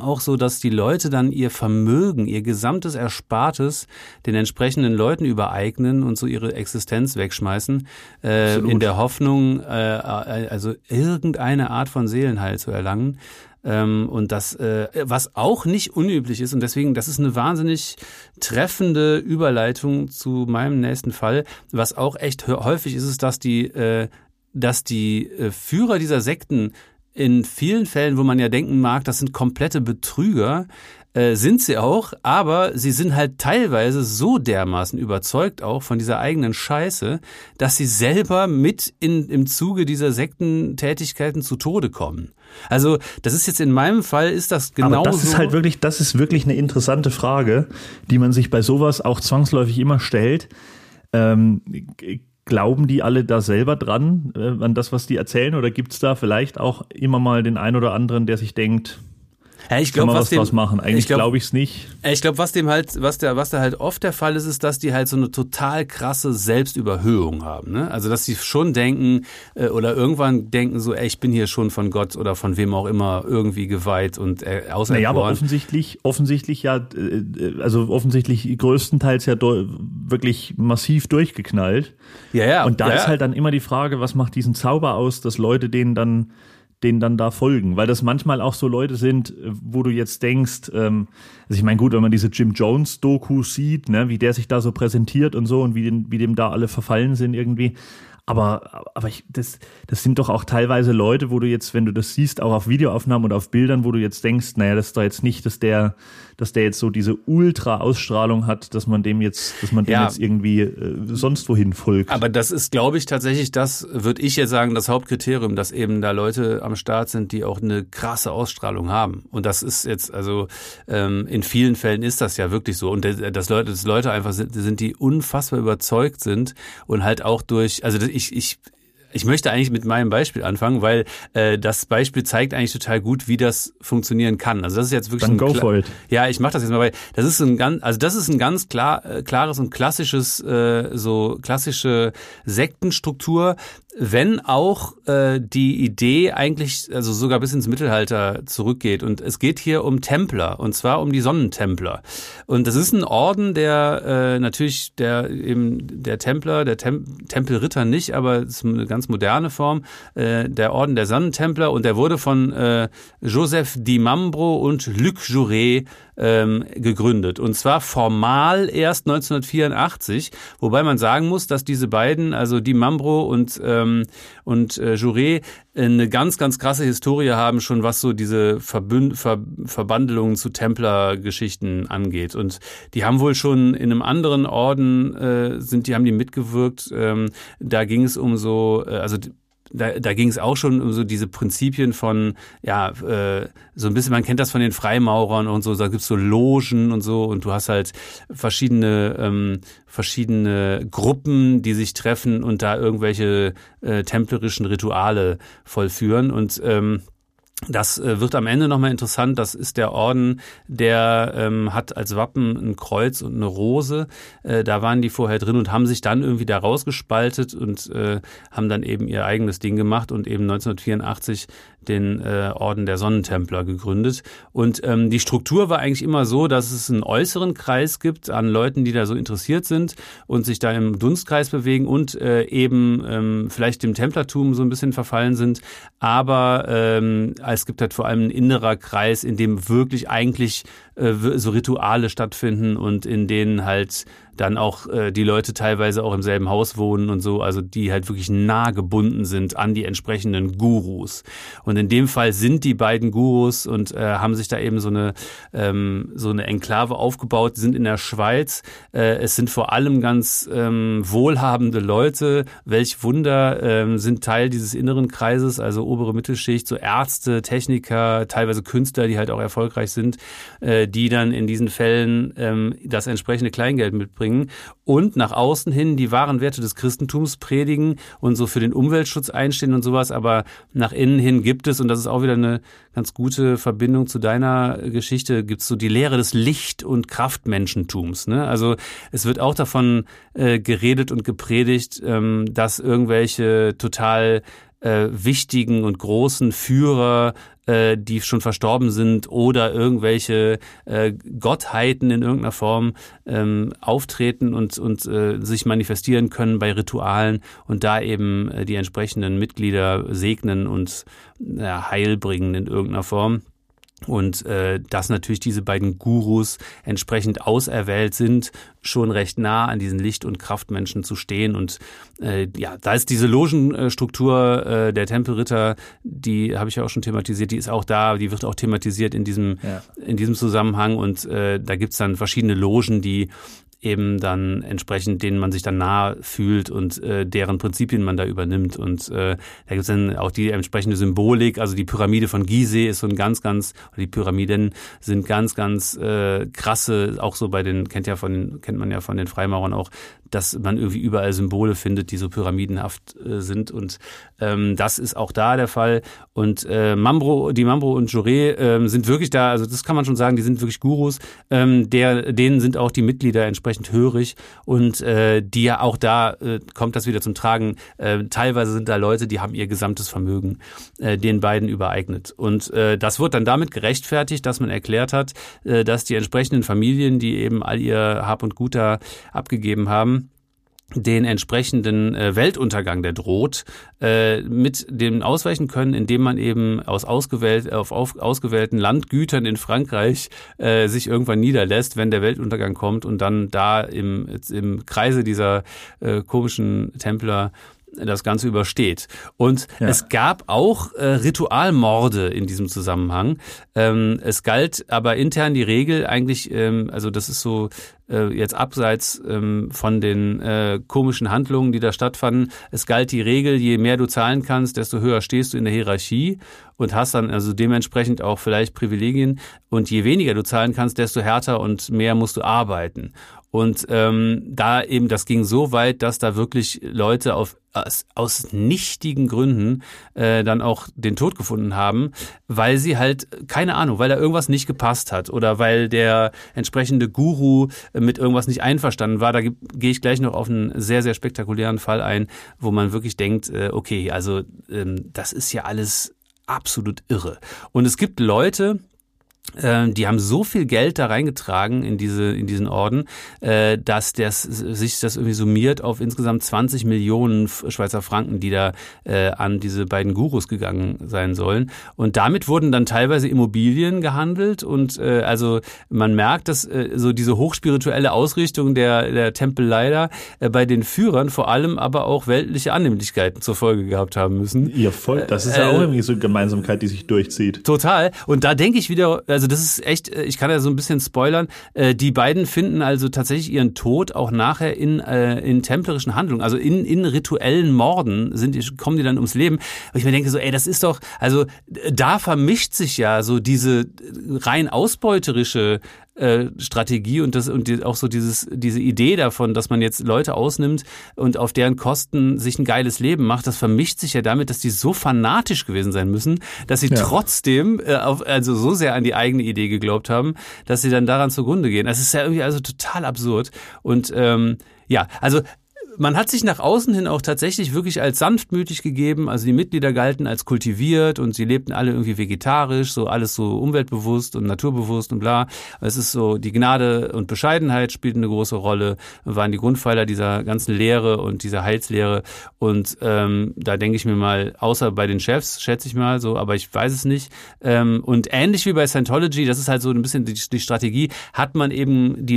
allem auch so, dass die Leute dann ihr Vermögen, ihr gesamtes Erspartes den entsprechenden Leuten übereignen und so ihre Existenz wegschmeißen, in der Hoffnung, also irgendeine Art von Seelenheil zu erlangen. Und das, was auch nicht unüblich ist, und deswegen, das ist eine wahnsinnig treffende Überleitung zu meinem nächsten Fall. Was auch echt häufig ist, ist, dass die Führer dieser Sekten in vielen Fällen, wo man ja denken mag, das sind komplette Betrüger, sind sie auch, aber sie sind halt teilweise so dermaßen überzeugt auch von dieser eigenen Scheiße, dass sie selber mit im Zuge dieser Sektentätigkeiten zu Tode kommen. Also das ist jetzt in meinem Fall, ist das genauso. Aber das ist wirklich eine interessante Frage, die man sich bei sowas auch zwangsläufig immer stellt. Glauben die alle da selber dran, an das, was die erzählen, oder gibt es da vielleicht auch immer mal den einen oder anderen, der sich denkt, ja, ich glaube, was draus machen. Eigentlich glaube ich es nicht. Ich glaube, was da halt oft der Fall ist dass die halt so eine total krasse Selbstüberhöhung haben. Ne? Also, dass sie schon denken oder irgendwann denken so, ich bin hier schon von Gott oder von wem auch immer irgendwie geweiht und auserkoren. Naja, aber offensichtlich ja, also offensichtlich größtenteils ja wirklich massiv durchgeknallt. Ja. Und da ist halt dann immer die Frage, was macht diesen Zauber aus, dass Leute denen dann da folgen, weil das manchmal auch so Leute sind, wo du jetzt denkst, also ich meine, gut, wenn man diese Jim Jones Doku sieht, ne, wie der sich da so präsentiert und so und wie dem da alle verfallen sind irgendwie, aber das sind doch auch teilweise Leute, wo du jetzt, wenn du das siehst, auch auf Videoaufnahmen oder auf Bildern, wo du jetzt denkst, naja, das ist doch jetzt nicht, dass der jetzt so diese Ultra-Ausstrahlung hat, dass man dem jetzt irgendwie sonst wohin folgt. Aber das ist, glaube ich, tatsächlich das, würde ich jetzt sagen, das Hauptkriterium, dass eben da Leute am Start sind, die auch eine krasse Ausstrahlung haben. Und das ist jetzt, also in vielen Fällen ist das ja wirklich so. Und dass Leute einfach sind, die unfassbar überzeugt sind und halt auch durch, also ich möchte eigentlich mit meinem Beispiel anfangen, weil das Beispiel zeigt eigentlich total gut, wie das funktionieren kann. Also das ist jetzt wirklich dann go for it. Ja, ich mache das jetzt mal, weil das ist ein ganz klares und klassisches so klassische Sektenstruktur, wenn auch die Idee eigentlich also sogar bis ins Mittelalter zurückgeht. Und es geht hier um Templer, und zwar um die Sonnentempler. Und das ist ein Orden, der natürlich der Templer, der Tempelritter nicht, aber es ist eine ganz moderne Form, der Orden der Sonnentempler, und der wurde von Joseph di Mambro und Luc Jouret gegründet. Und zwar formal erst 1984, wobei man sagen muss, dass diese beiden, also di Mambro und Jouret, eine ganz, ganz krasse Historie haben, schon was so diese Verbandelungen zu Templergeschichten angeht. Und die haben wohl schon in einem anderen Orden, haben die mitgewirkt. Da ging es um so, da ging es auch schon um so diese Prinzipien von, so ein bisschen, man kennt das von den Freimaurern und so, da gibt's so Logen und so, und du hast halt verschiedene Gruppen, die sich treffen und da irgendwelche templerischen Rituale vollführen. Und das wird am Ende nochmal interessant. Das ist der Orden, der hat als Wappen ein Kreuz und eine Rose. Da waren die vorher drin und haben sich dann irgendwie da rausgespaltet und haben dann eben ihr eigenes Ding gemacht und eben 1984 den Orden der Sonnentempler gegründet. Und die Struktur war eigentlich immer so, dass es einen äußeren Kreis gibt an Leuten, die da so interessiert sind und sich da im Dunstkreis bewegen und eben vielleicht dem Templertum so ein bisschen verfallen sind. Aber es gibt halt vor allem ein innerer Kreis, in dem wirklich eigentlich so Rituale stattfinden und in denen halt dann auch die Leute teilweise auch im selben Haus wohnen und so, also die halt wirklich nah gebunden sind an die entsprechenden Gurus. Und in dem Fall sind die beiden Gurus und haben sich da eben so eine Enklave aufgebaut, sind in der Schweiz. Es sind vor allem ganz wohlhabende Leute, welch Wunder, sind Teil dieses inneren Kreises, also obere Mittelschicht, so Ärzte, Techniker, teilweise Künstler, die halt auch erfolgreich sind, die dann in diesen Fällen das entsprechende Kleingeld mitbringen und nach außen hin die wahren Werte des Christentums predigen und so für den Umweltschutz einstehen und sowas, aber nach innen hin gibt es, und das ist auch wieder eine ganz gute Verbindung zu deiner Geschichte, gibt es so die Lehre des Licht- und Kraftmenschentums. Ne? Also es wird auch davon geredet und gepredigt, dass irgendwelche total wichtigen und großen Führer, die schon verstorben sind oder irgendwelche Gottheiten in irgendeiner Form auftreten und sich manifestieren können bei Ritualen und da eben die entsprechenden Mitglieder segnen und Heil bringen in irgendeiner Form. Und dass natürlich diese beiden Gurus entsprechend auserwählt sind, schon recht nah an diesen Licht- und Kraftmenschen zu stehen. Und da ist diese Logenstruktur der Tempelritter, die habe ich ja auch schon thematisiert, die ist auch da, die wird auch thematisiert in diesem Zusammenhang. Und da gibt's dann verschiedene Logen, die eben dann entsprechend, denen man sich dann nahe fühlt und deren Prinzipien man da übernimmt. Und da gibt's dann auch die entsprechende Symbolik, also die Pyramide von Gizeh ist so ein oder die Pyramiden sind ganz krasse, auch so bei den, kennt man ja von den Freimaurern auch, dass man irgendwie überall Symbole findet, die so pyramidenhaft sind. Und das ist auch da der Fall. Und Mambro und Jaurès sind wirklich da, also das kann man schon sagen, die sind wirklich Gurus. Denen sind auch die Mitglieder entsprechend hörig. Und die ja auch da kommt das wieder zum Tragen. Teilweise sind da Leute, die haben ihr gesamtes Vermögen den beiden übereignet. Und das wird dann damit gerechtfertigt, dass man erklärt hat, dass die entsprechenden Familien, die eben all ihr Hab und Gut da abgegeben haben, den entsprechenden Weltuntergang, der droht, mit dem ausweichen können, indem man eben auf ausgewählten Landgütern in Frankreich sich irgendwann niederlässt, wenn der Weltuntergang kommt und dann da im Kreise dieser komischen Templer das Ganze übersteht. Und es gab auch Ritualmorde in diesem Zusammenhang. Es galt aber intern die Regel eigentlich, also das ist so jetzt abseits von den komischen Handlungen, die da stattfanden. Es galt die Regel, je mehr du zahlen kannst, desto höher stehst du in der Hierarchie und hast dann also dementsprechend auch vielleicht Privilegien. Und je weniger du zahlen kannst, desto härter und mehr musst du arbeiten. Und da eben, das ging so weit, dass da wirklich Leute aus nichtigen Gründen dann auch den Tod gefunden haben, weil sie halt, keine Ahnung, weil da irgendwas nicht gepasst hat oder weil der entsprechende Guru mit irgendwas nicht einverstanden war. Da gehe ich gleich noch auf einen sehr, sehr spektakulären Fall ein, wo man wirklich denkt, okay, also das ist ja alles absolut irre. Und es gibt Leute, die haben so viel Geld da reingetragen in diesen Orden, dass sich das irgendwie summiert auf insgesamt 20 Millionen Schweizer Franken, die da an diese beiden Gurus gegangen sein sollen. Und damit wurden dann teilweise Immobilien gehandelt und also man merkt, dass so diese hochspirituelle Ausrichtung der Tempel leider bei den Führern vor allem aber auch weltliche Annehmlichkeiten zur Folge gehabt haben müssen. Ja, voll. Das ist ja auch irgendwie so eine Gemeinsamkeit, die sich durchzieht. Total. Und da denke ich wieder, also das ist echt, ich kann ja so ein bisschen spoilern, die beiden finden also tatsächlich ihren Tod auch nachher in templerischen Handlungen, also in rituellen Morden kommen die dann ums Leben. Und ich mir denke so, das ist doch, also da vermischt sich ja so diese rein ausbeuterische Strategie und auch so diese Idee davon, dass man jetzt Leute ausnimmt und auf deren Kosten sich ein geiles Leben macht, das vermischt sich ja damit, dass die so fanatisch gewesen sein müssen, dass sie trotzdem also so sehr an die eigene Idee geglaubt haben, dass sie dann daran zugrunde gehen. Das ist ja irgendwie also total absurd. Und also man hat sich nach außen hin auch tatsächlich wirklich als sanftmütig gegeben, also die Mitglieder galten als kultiviert und sie lebten alle irgendwie vegetarisch, so alles so umweltbewusst und naturbewusst und bla. Es ist so, die Gnade und Bescheidenheit spielten eine große Rolle, waren die Grundpfeiler dieser ganzen Lehre und dieser Heilslehre und da denke ich mir mal, außer bei den Chefs, schätze ich mal so, aber ich weiß es nicht. Und ähnlich wie bei Scientology, das ist halt so ein bisschen die Strategie, hat man eben die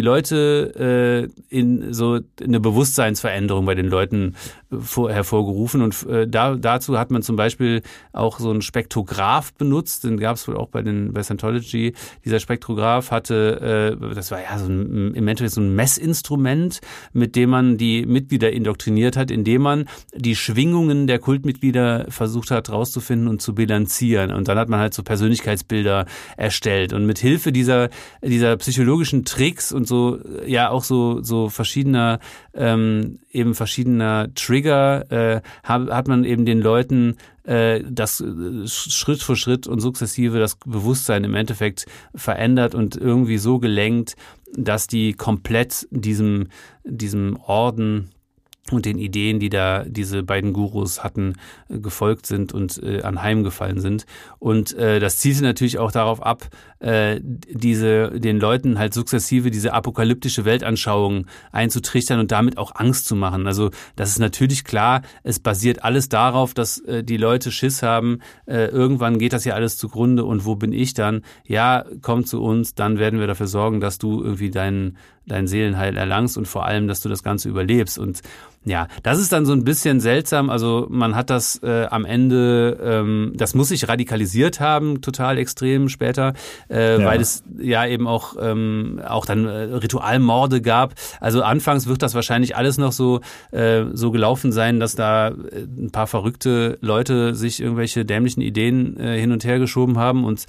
Leute in so eine Bewusstseinsveränderung bei den Leuten hervorgerufen und dazu hat man zum Beispiel auch so einen Spektrograph benutzt, den gab es wohl auch bei Scientology. Dieser Spektrograph hatte, das war ja im Endeffekt so ein Messinstrument, mit dem man die Mitglieder indoktriniert hat, indem man die Schwingungen der Kultmitglieder versucht hat rauszufinden und zu bilanzieren und dann hat man halt so Persönlichkeitsbilder erstellt und mit Hilfe dieser psychologischen Tricks und so ja auch so verschiedener Trigger hat man eben den Leuten das Schritt für Schritt und sukzessive das Bewusstsein im Endeffekt verändert und irgendwie so gelenkt, dass die komplett diesem Orden und den Ideen, die da diese beiden Gurus hatten, gefolgt sind und anheimgefallen sind. Und das zielte natürlich auch darauf ab, den Leuten halt sukzessive diese apokalyptische Weltanschauung einzutrichtern und damit auch Angst zu machen. Also das ist natürlich klar, es basiert alles darauf, dass die Leute Schiss haben, irgendwann geht das ja alles zugrunde und wo bin ich dann? Ja, komm zu uns, dann werden wir dafür sorgen, dass du irgendwie dein Seelenheil erlangst und vor allem, dass du das Ganze überlebst. Und ja, das ist dann so ein bisschen seltsam. Also man hat das am Ende, das muss sich radikalisiert haben, total extrem später, weil es ja eben auch dann Ritualmorde gab. Also anfangs wird das wahrscheinlich alles noch so gelaufen sein, dass da ein paar verrückte Leute sich irgendwelche dämlichen Ideen hin und her geschoben haben und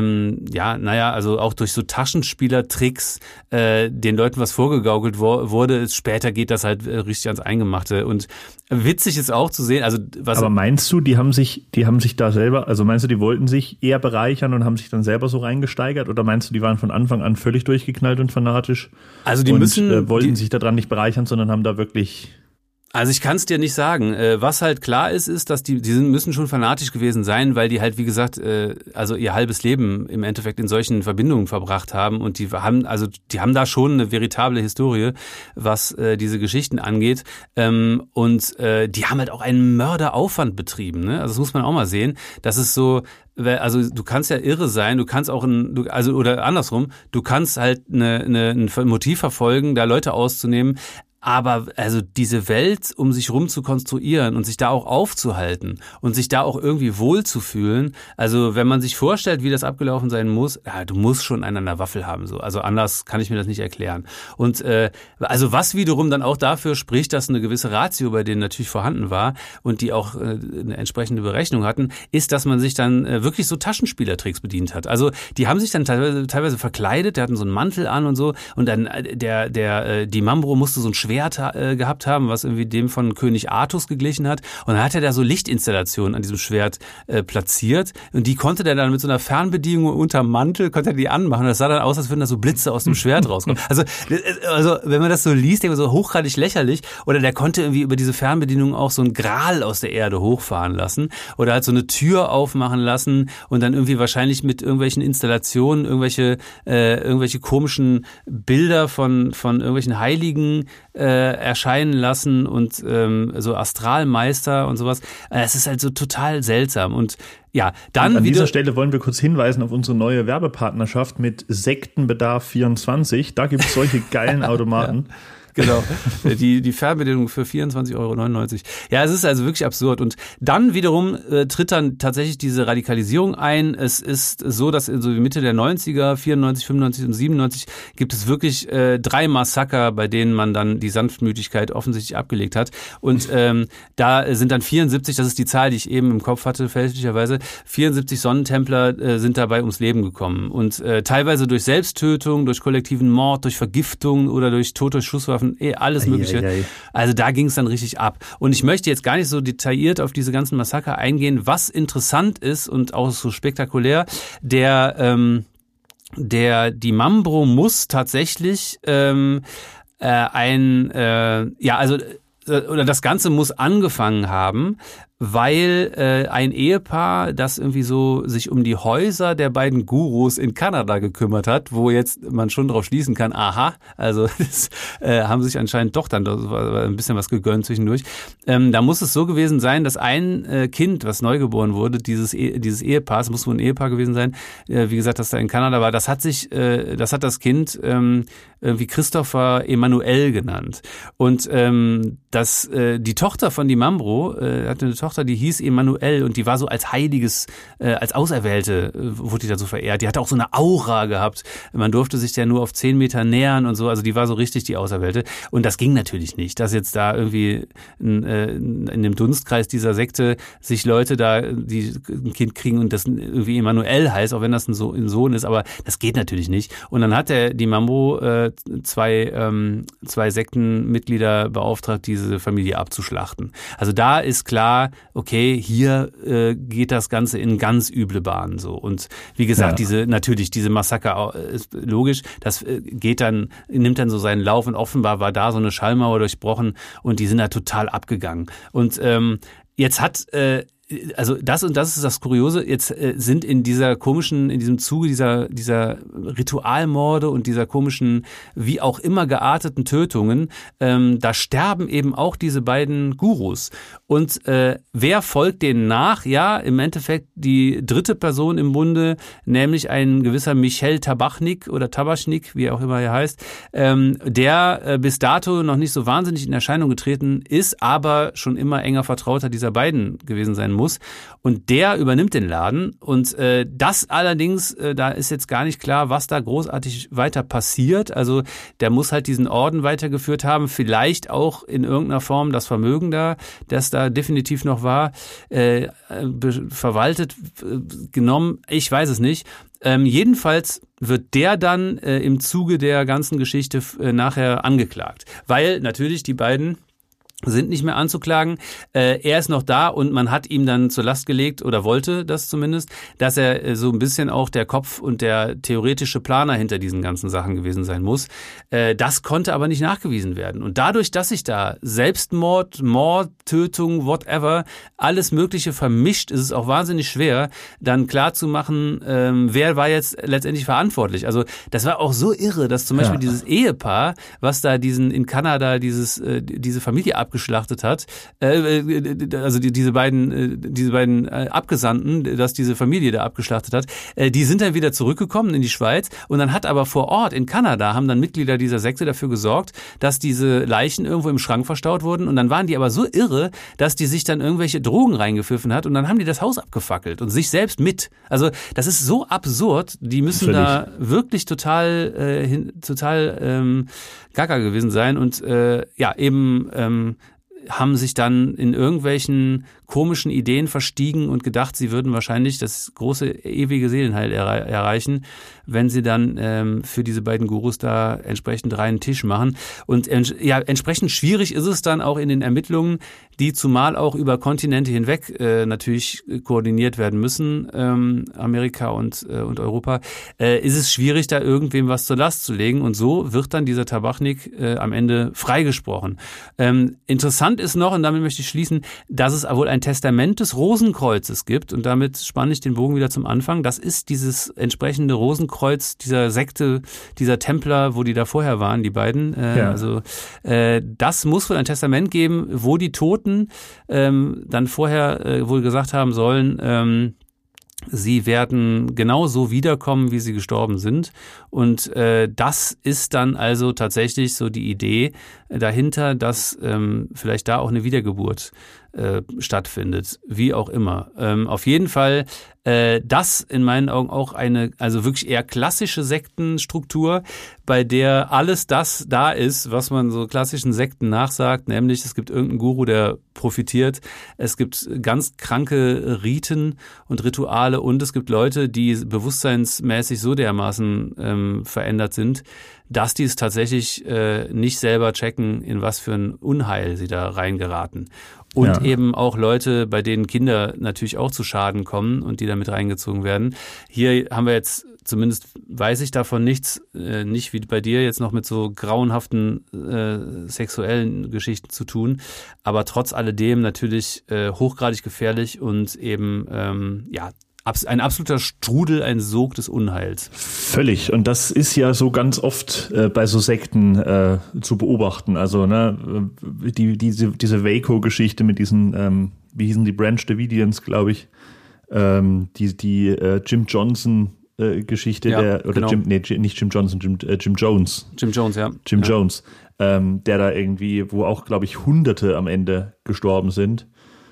also auch durch so Taschenspielertricks den Leuten was vorgegaukelt wurde. Später geht das halt richtig ans Eingemachte. Und witzig ist auch zu sehen, also was. Aber meinst du, die haben sich da selber, also meinst du, die wollten sich eher bereichern und haben sich dann selber so reingesteigert? Oder meinst du, die waren von Anfang an völlig durchgeknallt und fanatisch? Also wollten sich daran nicht bereichern, sondern haben da wirklich. Also ich kann es dir nicht sagen. Was halt klar ist, dass die müssen schon fanatisch gewesen sein, weil die halt, wie gesagt, also ihr halbes Leben im Endeffekt in solchen Verbindungen verbracht haben und die haben da schon eine veritable Historie, was diese Geschichten angeht. Und die haben halt auch einen Mörderaufwand betrieben, ne? Also das muss man auch mal sehen. Das ist so, also du kannst ja irre sein, du kannst auch oder andersrum, du kannst halt ein Motiv verfolgen, da Leute auszunehmen. Aber also diese Welt um sich rum zu konstruieren und sich da auch aufzuhalten und sich da auch irgendwie wohlzufühlen, also wenn man sich vorstellt, wie das abgelaufen sein muss, ja, du musst schon einen an der Waffel haben, so. Also anders kann ich mir das nicht erklären. Und also was wiederum dann auch dafür spricht, dass eine gewisse Ratio bei denen natürlich vorhanden war und die auch eine entsprechende Berechnung hatten, ist, dass man sich dann wirklich so Taschenspielertricks bedient hat. Also die haben sich dann teilweise verkleidet, der hatten so einen Mantel an und so und dann die Mambro musste so ein Schwert gehabt haben, was irgendwie dem von König Artus geglichen hat. Und dann hat er da so Lichtinstallationen an diesem Schwert platziert. Und die konnte der dann mit so einer Fernbedienung unterm Mantel, konnte er die anmachen. Und das sah dann aus, als würden da so Blitze aus dem Schwert rauskommen. Also wenn man das so liest, denkt man so hochgradig lächerlich. Oder der konnte irgendwie über diese Fernbedienung auch so ein Gral aus der Erde hochfahren lassen. Oder halt so eine Tür aufmachen lassen und dann irgendwie wahrscheinlich mit irgendwelchen Installationen irgendwelche komischen Bilder von irgendwelchen Heiligen erscheinen lassen und so Astralmeister und sowas. Es ist halt so total seltsam. Und ja, dann und an dieser Stelle wollen wir kurz hinweisen auf unsere neue Werbepartnerschaft mit Sektenbedarf24. Da gibt es solche geilen Automaten. Ja. Genau, die Fernbedienung für 24,99 €. Ja, es ist also wirklich absurd. Und dann wiederum tritt dann tatsächlich diese Radikalisierung ein. Es ist so, dass in so Mitte der 90er, 94, 95 und 97 gibt es wirklich 3 Massaker, bei denen man dann die Sanftmütigkeit offensichtlich abgelegt hat. Und da sind dann 74, das ist die Zahl, die ich eben im Kopf hatte, fälschlicherweise, 74 Sonnentempler sind dabei ums Leben gekommen. Und teilweise durch Selbsttötung, durch kollektiven Mord, durch Vergiftung oder durch Tod durch Schusswaffen, alles Mögliche. Also da ging es dann richtig ab. Und ich möchte jetzt gar nicht so detailliert auf diese ganzen Massaker eingehen. Was interessant ist und auch so spektakulär, die Mambro muss tatsächlich das Ganze muss angefangen haben, weil ein Ehepaar, das irgendwie so sich um die Häuser der beiden Gurus in Kanada gekümmert hat, wo jetzt man schon drauf schließen kann, aha, also das haben sich anscheinend doch dann ein bisschen was gegönnt zwischendurch. Da muss es so gewesen sein, dass ein Kind, was neugeboren wurde, dieses Ehepaars, muss wohl ein Ehepaar gewesen sein, wie gesagt, das da in Kanada war, das hat das Kind irgendwie Christopher Emanuel genannt. Und die Tochter von die Mambro hatte eine Tochter, die hieß Emanuel und die war so als heiliges, als Auserwählte wurde die da so verehrt. Die hatte auch so eine Aura gehabt. Man durfte sich ja nur auf 10 Meter nähern und so. Also die war so richtig die Auserwählte. Und das ging natürlich nicht, dass jetzt da irgendwie in dem Dunstkreis dieser Sekte sich Leute da, die ein Kind kriegen und das irgendwie Emanuel heißt, auch wenn das ein Sohn ist. Aber das geht natürlich nicht. Und dann hat die Mambro zwei Sektenmitglieder beauftragt, diese Familie abzuschlachten. Also da ist klar, okay, hier geht das Ganze in ganz üble Bahnen so. Und wie gesagt, diese Massaker ist logisch, das nimmt dann so seinen Lauf und offenbar war da so eine Schallmauer durchbrochen und die sind da total abgegangen. Und jetzt also das ist das Kuriose, jetzt sind in diesem Zuge dieser Ritualmorde und dieser komischen, wie auch immer gearteten Tötungen, da sterben eben auch diese beiden Gurus. Und wer folgt denen nach? Ja, im Endeffekt die dritte Person im Bunde, nämlich ein gewisser Michel Tabaschnik, wie auch immer er heißt, der bis dato noch nicht so wahnsinnig in Erscheinung getreten ist, aber schon immer enger Vertrauter dieser beiden gewesen sein muss. Und der übernimmt den Laden. Und das allerdings, da ist jetzt gar nicht klar, was da großartig weiter passiert. Also der muss halt diesen Orden weitergeführt haben, vielleicht auch in irgendeiner Form das Vermögen das da definitiv noch war, verwaltet, genommen. Ich weiß es nicht. Jedenfalls wird der dann im Zuge der ganzen Geschichte nachher angeklagt. Weil natürlich die beiden sind nicht mehr anzuklagen. Er ist noch da und man hat ihm dann zur Last gelegt, oder wollte das zumindest, dass er so ein bisschen auch der Kopf und der theoretische Planer hinter diesen ganzen Sachen gewesen sein muss. Das konnte aber nicht nachgewiesen werden. Und dadurch, dass sich da Selbstmord, Mord, Tötung, whatever, alles Mögliche vermischt, ist es auch wahnsinnig schwer, dann klarzumachen, wer war jetzt letztendlich verantwortlich. Also das war auch so irre, dass zum Beispiel dieses Ehepaar, was da in Kanada diese Familie abgeschlachtet hat, also diese beiden Abgesandten, dass diese Familie da abgeschlachtet hat, die sind dann wieder zurückgekommen in die Schweiz und dann hat aber vor Ort in Kanada, haben dann Mitglieder dieser Sekte dafür gesorgt, dass diese Leichen irgendwo im Schrank verstaut wurden und dann waren die aber so irre, dass die sich dann irgendwelche Drogen reingepfiffen hat und dann haben die das Haus abgefackelt und sich selbst mit. Also das ist so absurd, die müssen da wirklich total gaga gewesen sein und haben sich dann in irgendwelchen komischen Ideen verstiegen und gedacht, sie würden wahrscheinlich das große ewige Seelenheil erreichen, wenn sie dann für diese beiden Gurus da entsprechend reinen Tisch machen. Und entsprechend schwierig ist es dann auch in den Ermittlungen, die zumal auch über Kontinente hinweg natürlich koordiniert werden müssen, Amerika und Europa, ist es schwierig, da irgendwem was zur Last zu legen. Und so wird dann dieser Tabaschnik am Ende freigesprochen. Interessant ist noch, und damit möchte ich schließen, dass es wohl ein Testament des Rosenkreuzes gibt. Und damit spanne ich den Bogen wieder zum Anfang. Das ist dieses entsprechende Rosenkreuz dieser Sekte, dieser Templer, wo die da vorher waren, die beiden. Also das muss wohl ein Testament geben, wo die Toten dann vorher wohl gesagt haben sollen, sie werden genauso wiederkommen, wie sie gestorben sind. Und das ist dann also tatsächlich so die Idee dahinter, dass vielleicht da auch eine Wiedergeburt stattfindet, wie auch immer. Auf jeden Fall das in meinen Augen auch eine also wirklich eher klassische Sektenstruktur, bei der alles das da ist, was man so klassischen Sekten nachsagt, nämlich es gibt irgendeinen Guru, der profitiert, es gibt ganz kranke Riten und Rituale und es gibt Leute, die bewusstseinsmäßig so dermaßen verändert sind, dass die es tatsächlich nicht selber checken, in was für ein Unheil sie da reingeraten. Und eben auch Leute, bei denen Kinder natürlich auch zu Schaden kommen und die da mit reingezogen werden. Hier haben wir jetzt, zumindest weiß ich davon nichts, nicht wie bei dir jetzt noch mit so grauenhaften sexuellen Geschichten zu tun, aber trotz alledem natürlich hochgradig gefährlich und eben ein absoluter Strudel, ein Sog des Unheils. Völlig. Und das ist ja so ganz oft bei so Sekten zu beobachten. Also diese Waco-Geschichte mit diesen, wie hießen die, Branch Davidians, glaube ich, die Jim Johnson Geschichte, genau. Nicht Jim Johnson, Jim Jones. Jim Jones, ja. Jim Jones, der da irgendwie, wo auch, glaube ich, Hunderte am Ende gestorben sind.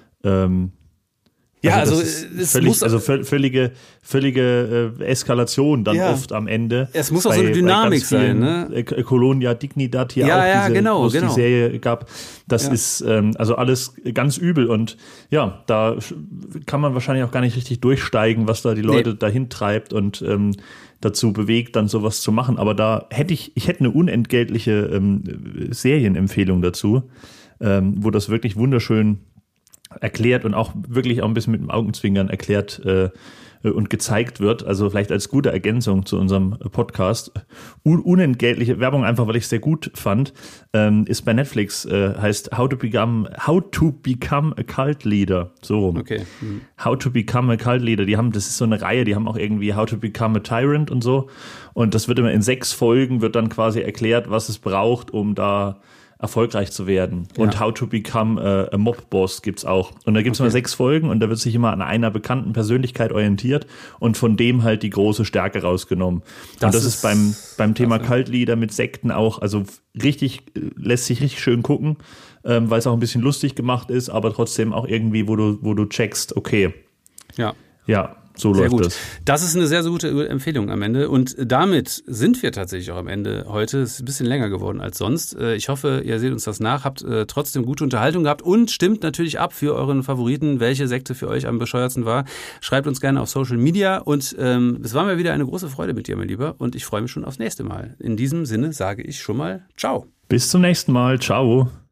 Völlige Eskalation dann oft am Ende. Es muss auch so eine Dynamik sein, ne? Colonia Dignidad hier wo es die Serie gab. Das ist also alles ganz übel und ja, da kann man wahrscheinlich auch gar nicht richtig durchsteigen, was da die Leute dahin treibt und dazu bewegt, dann sowas zu machen. Aber da ich hätte eine unentgeltliche Serienempfehlung dazu, wo das wirklich wunderschön erklärt und auch wirklich auch ein bisschen mit dem Augenzwinkern erklärt und gezeigt wird. Also vielleicht als gute Ergänzung zu unserem Podcast. Unentgeltliche Werbung, einfach weil ich es sehr gut fand, ist bei Netflix, heißt How to Become a Cult Leader. So rum. Okay. How to Become a Cult Leader. Das ist so eine Reihe, die haben auch irgendwie How to Become a Tyrant und so. Und das wird immer in 6 Folgen, wird dann quasi erklärt, was es braucht, um da erfolgreich zu werden. Ja. Und How to Become a Mob Boss gibt's auch. Und da gibt's immer 6 Folgen und da wird sich immer an einer bekannten Persönlichkeit orientiert und von dem halt die große Stärke rausgenommen. Und das ist beim Thema Cult Leader mit Sekten auch, also lässt sich richtig schön gucken, weil es auch ein bisschen lustig gemacht ist, aber trotzdem auch irgendwie, wo du checkst, okay. Ja. So sehr läuft gut. das. Das ist eine sehr, sehr gute Empfehlung am Ende. Und damit sind wir tatsächlich auch am Ende heute. Es ist ein bisschen länger geworden als sonst. Ich hoffe, ihr seht uns das nach, habt trotzdem gute Unterhaltung gehabt und stimmt natürlich ab für euren Favoriten, welche Sekte für euch am bescheuertsten war. Schreibt uns gerne auf Social Media. Und es war mir wieder eine große Freude mit dir, mein Lieber. Und ich freue mich schon aufs nächste Mal. In diesem Sinne sage ich schon mal Ciao. Bis zum nächsten Mal. Ciao.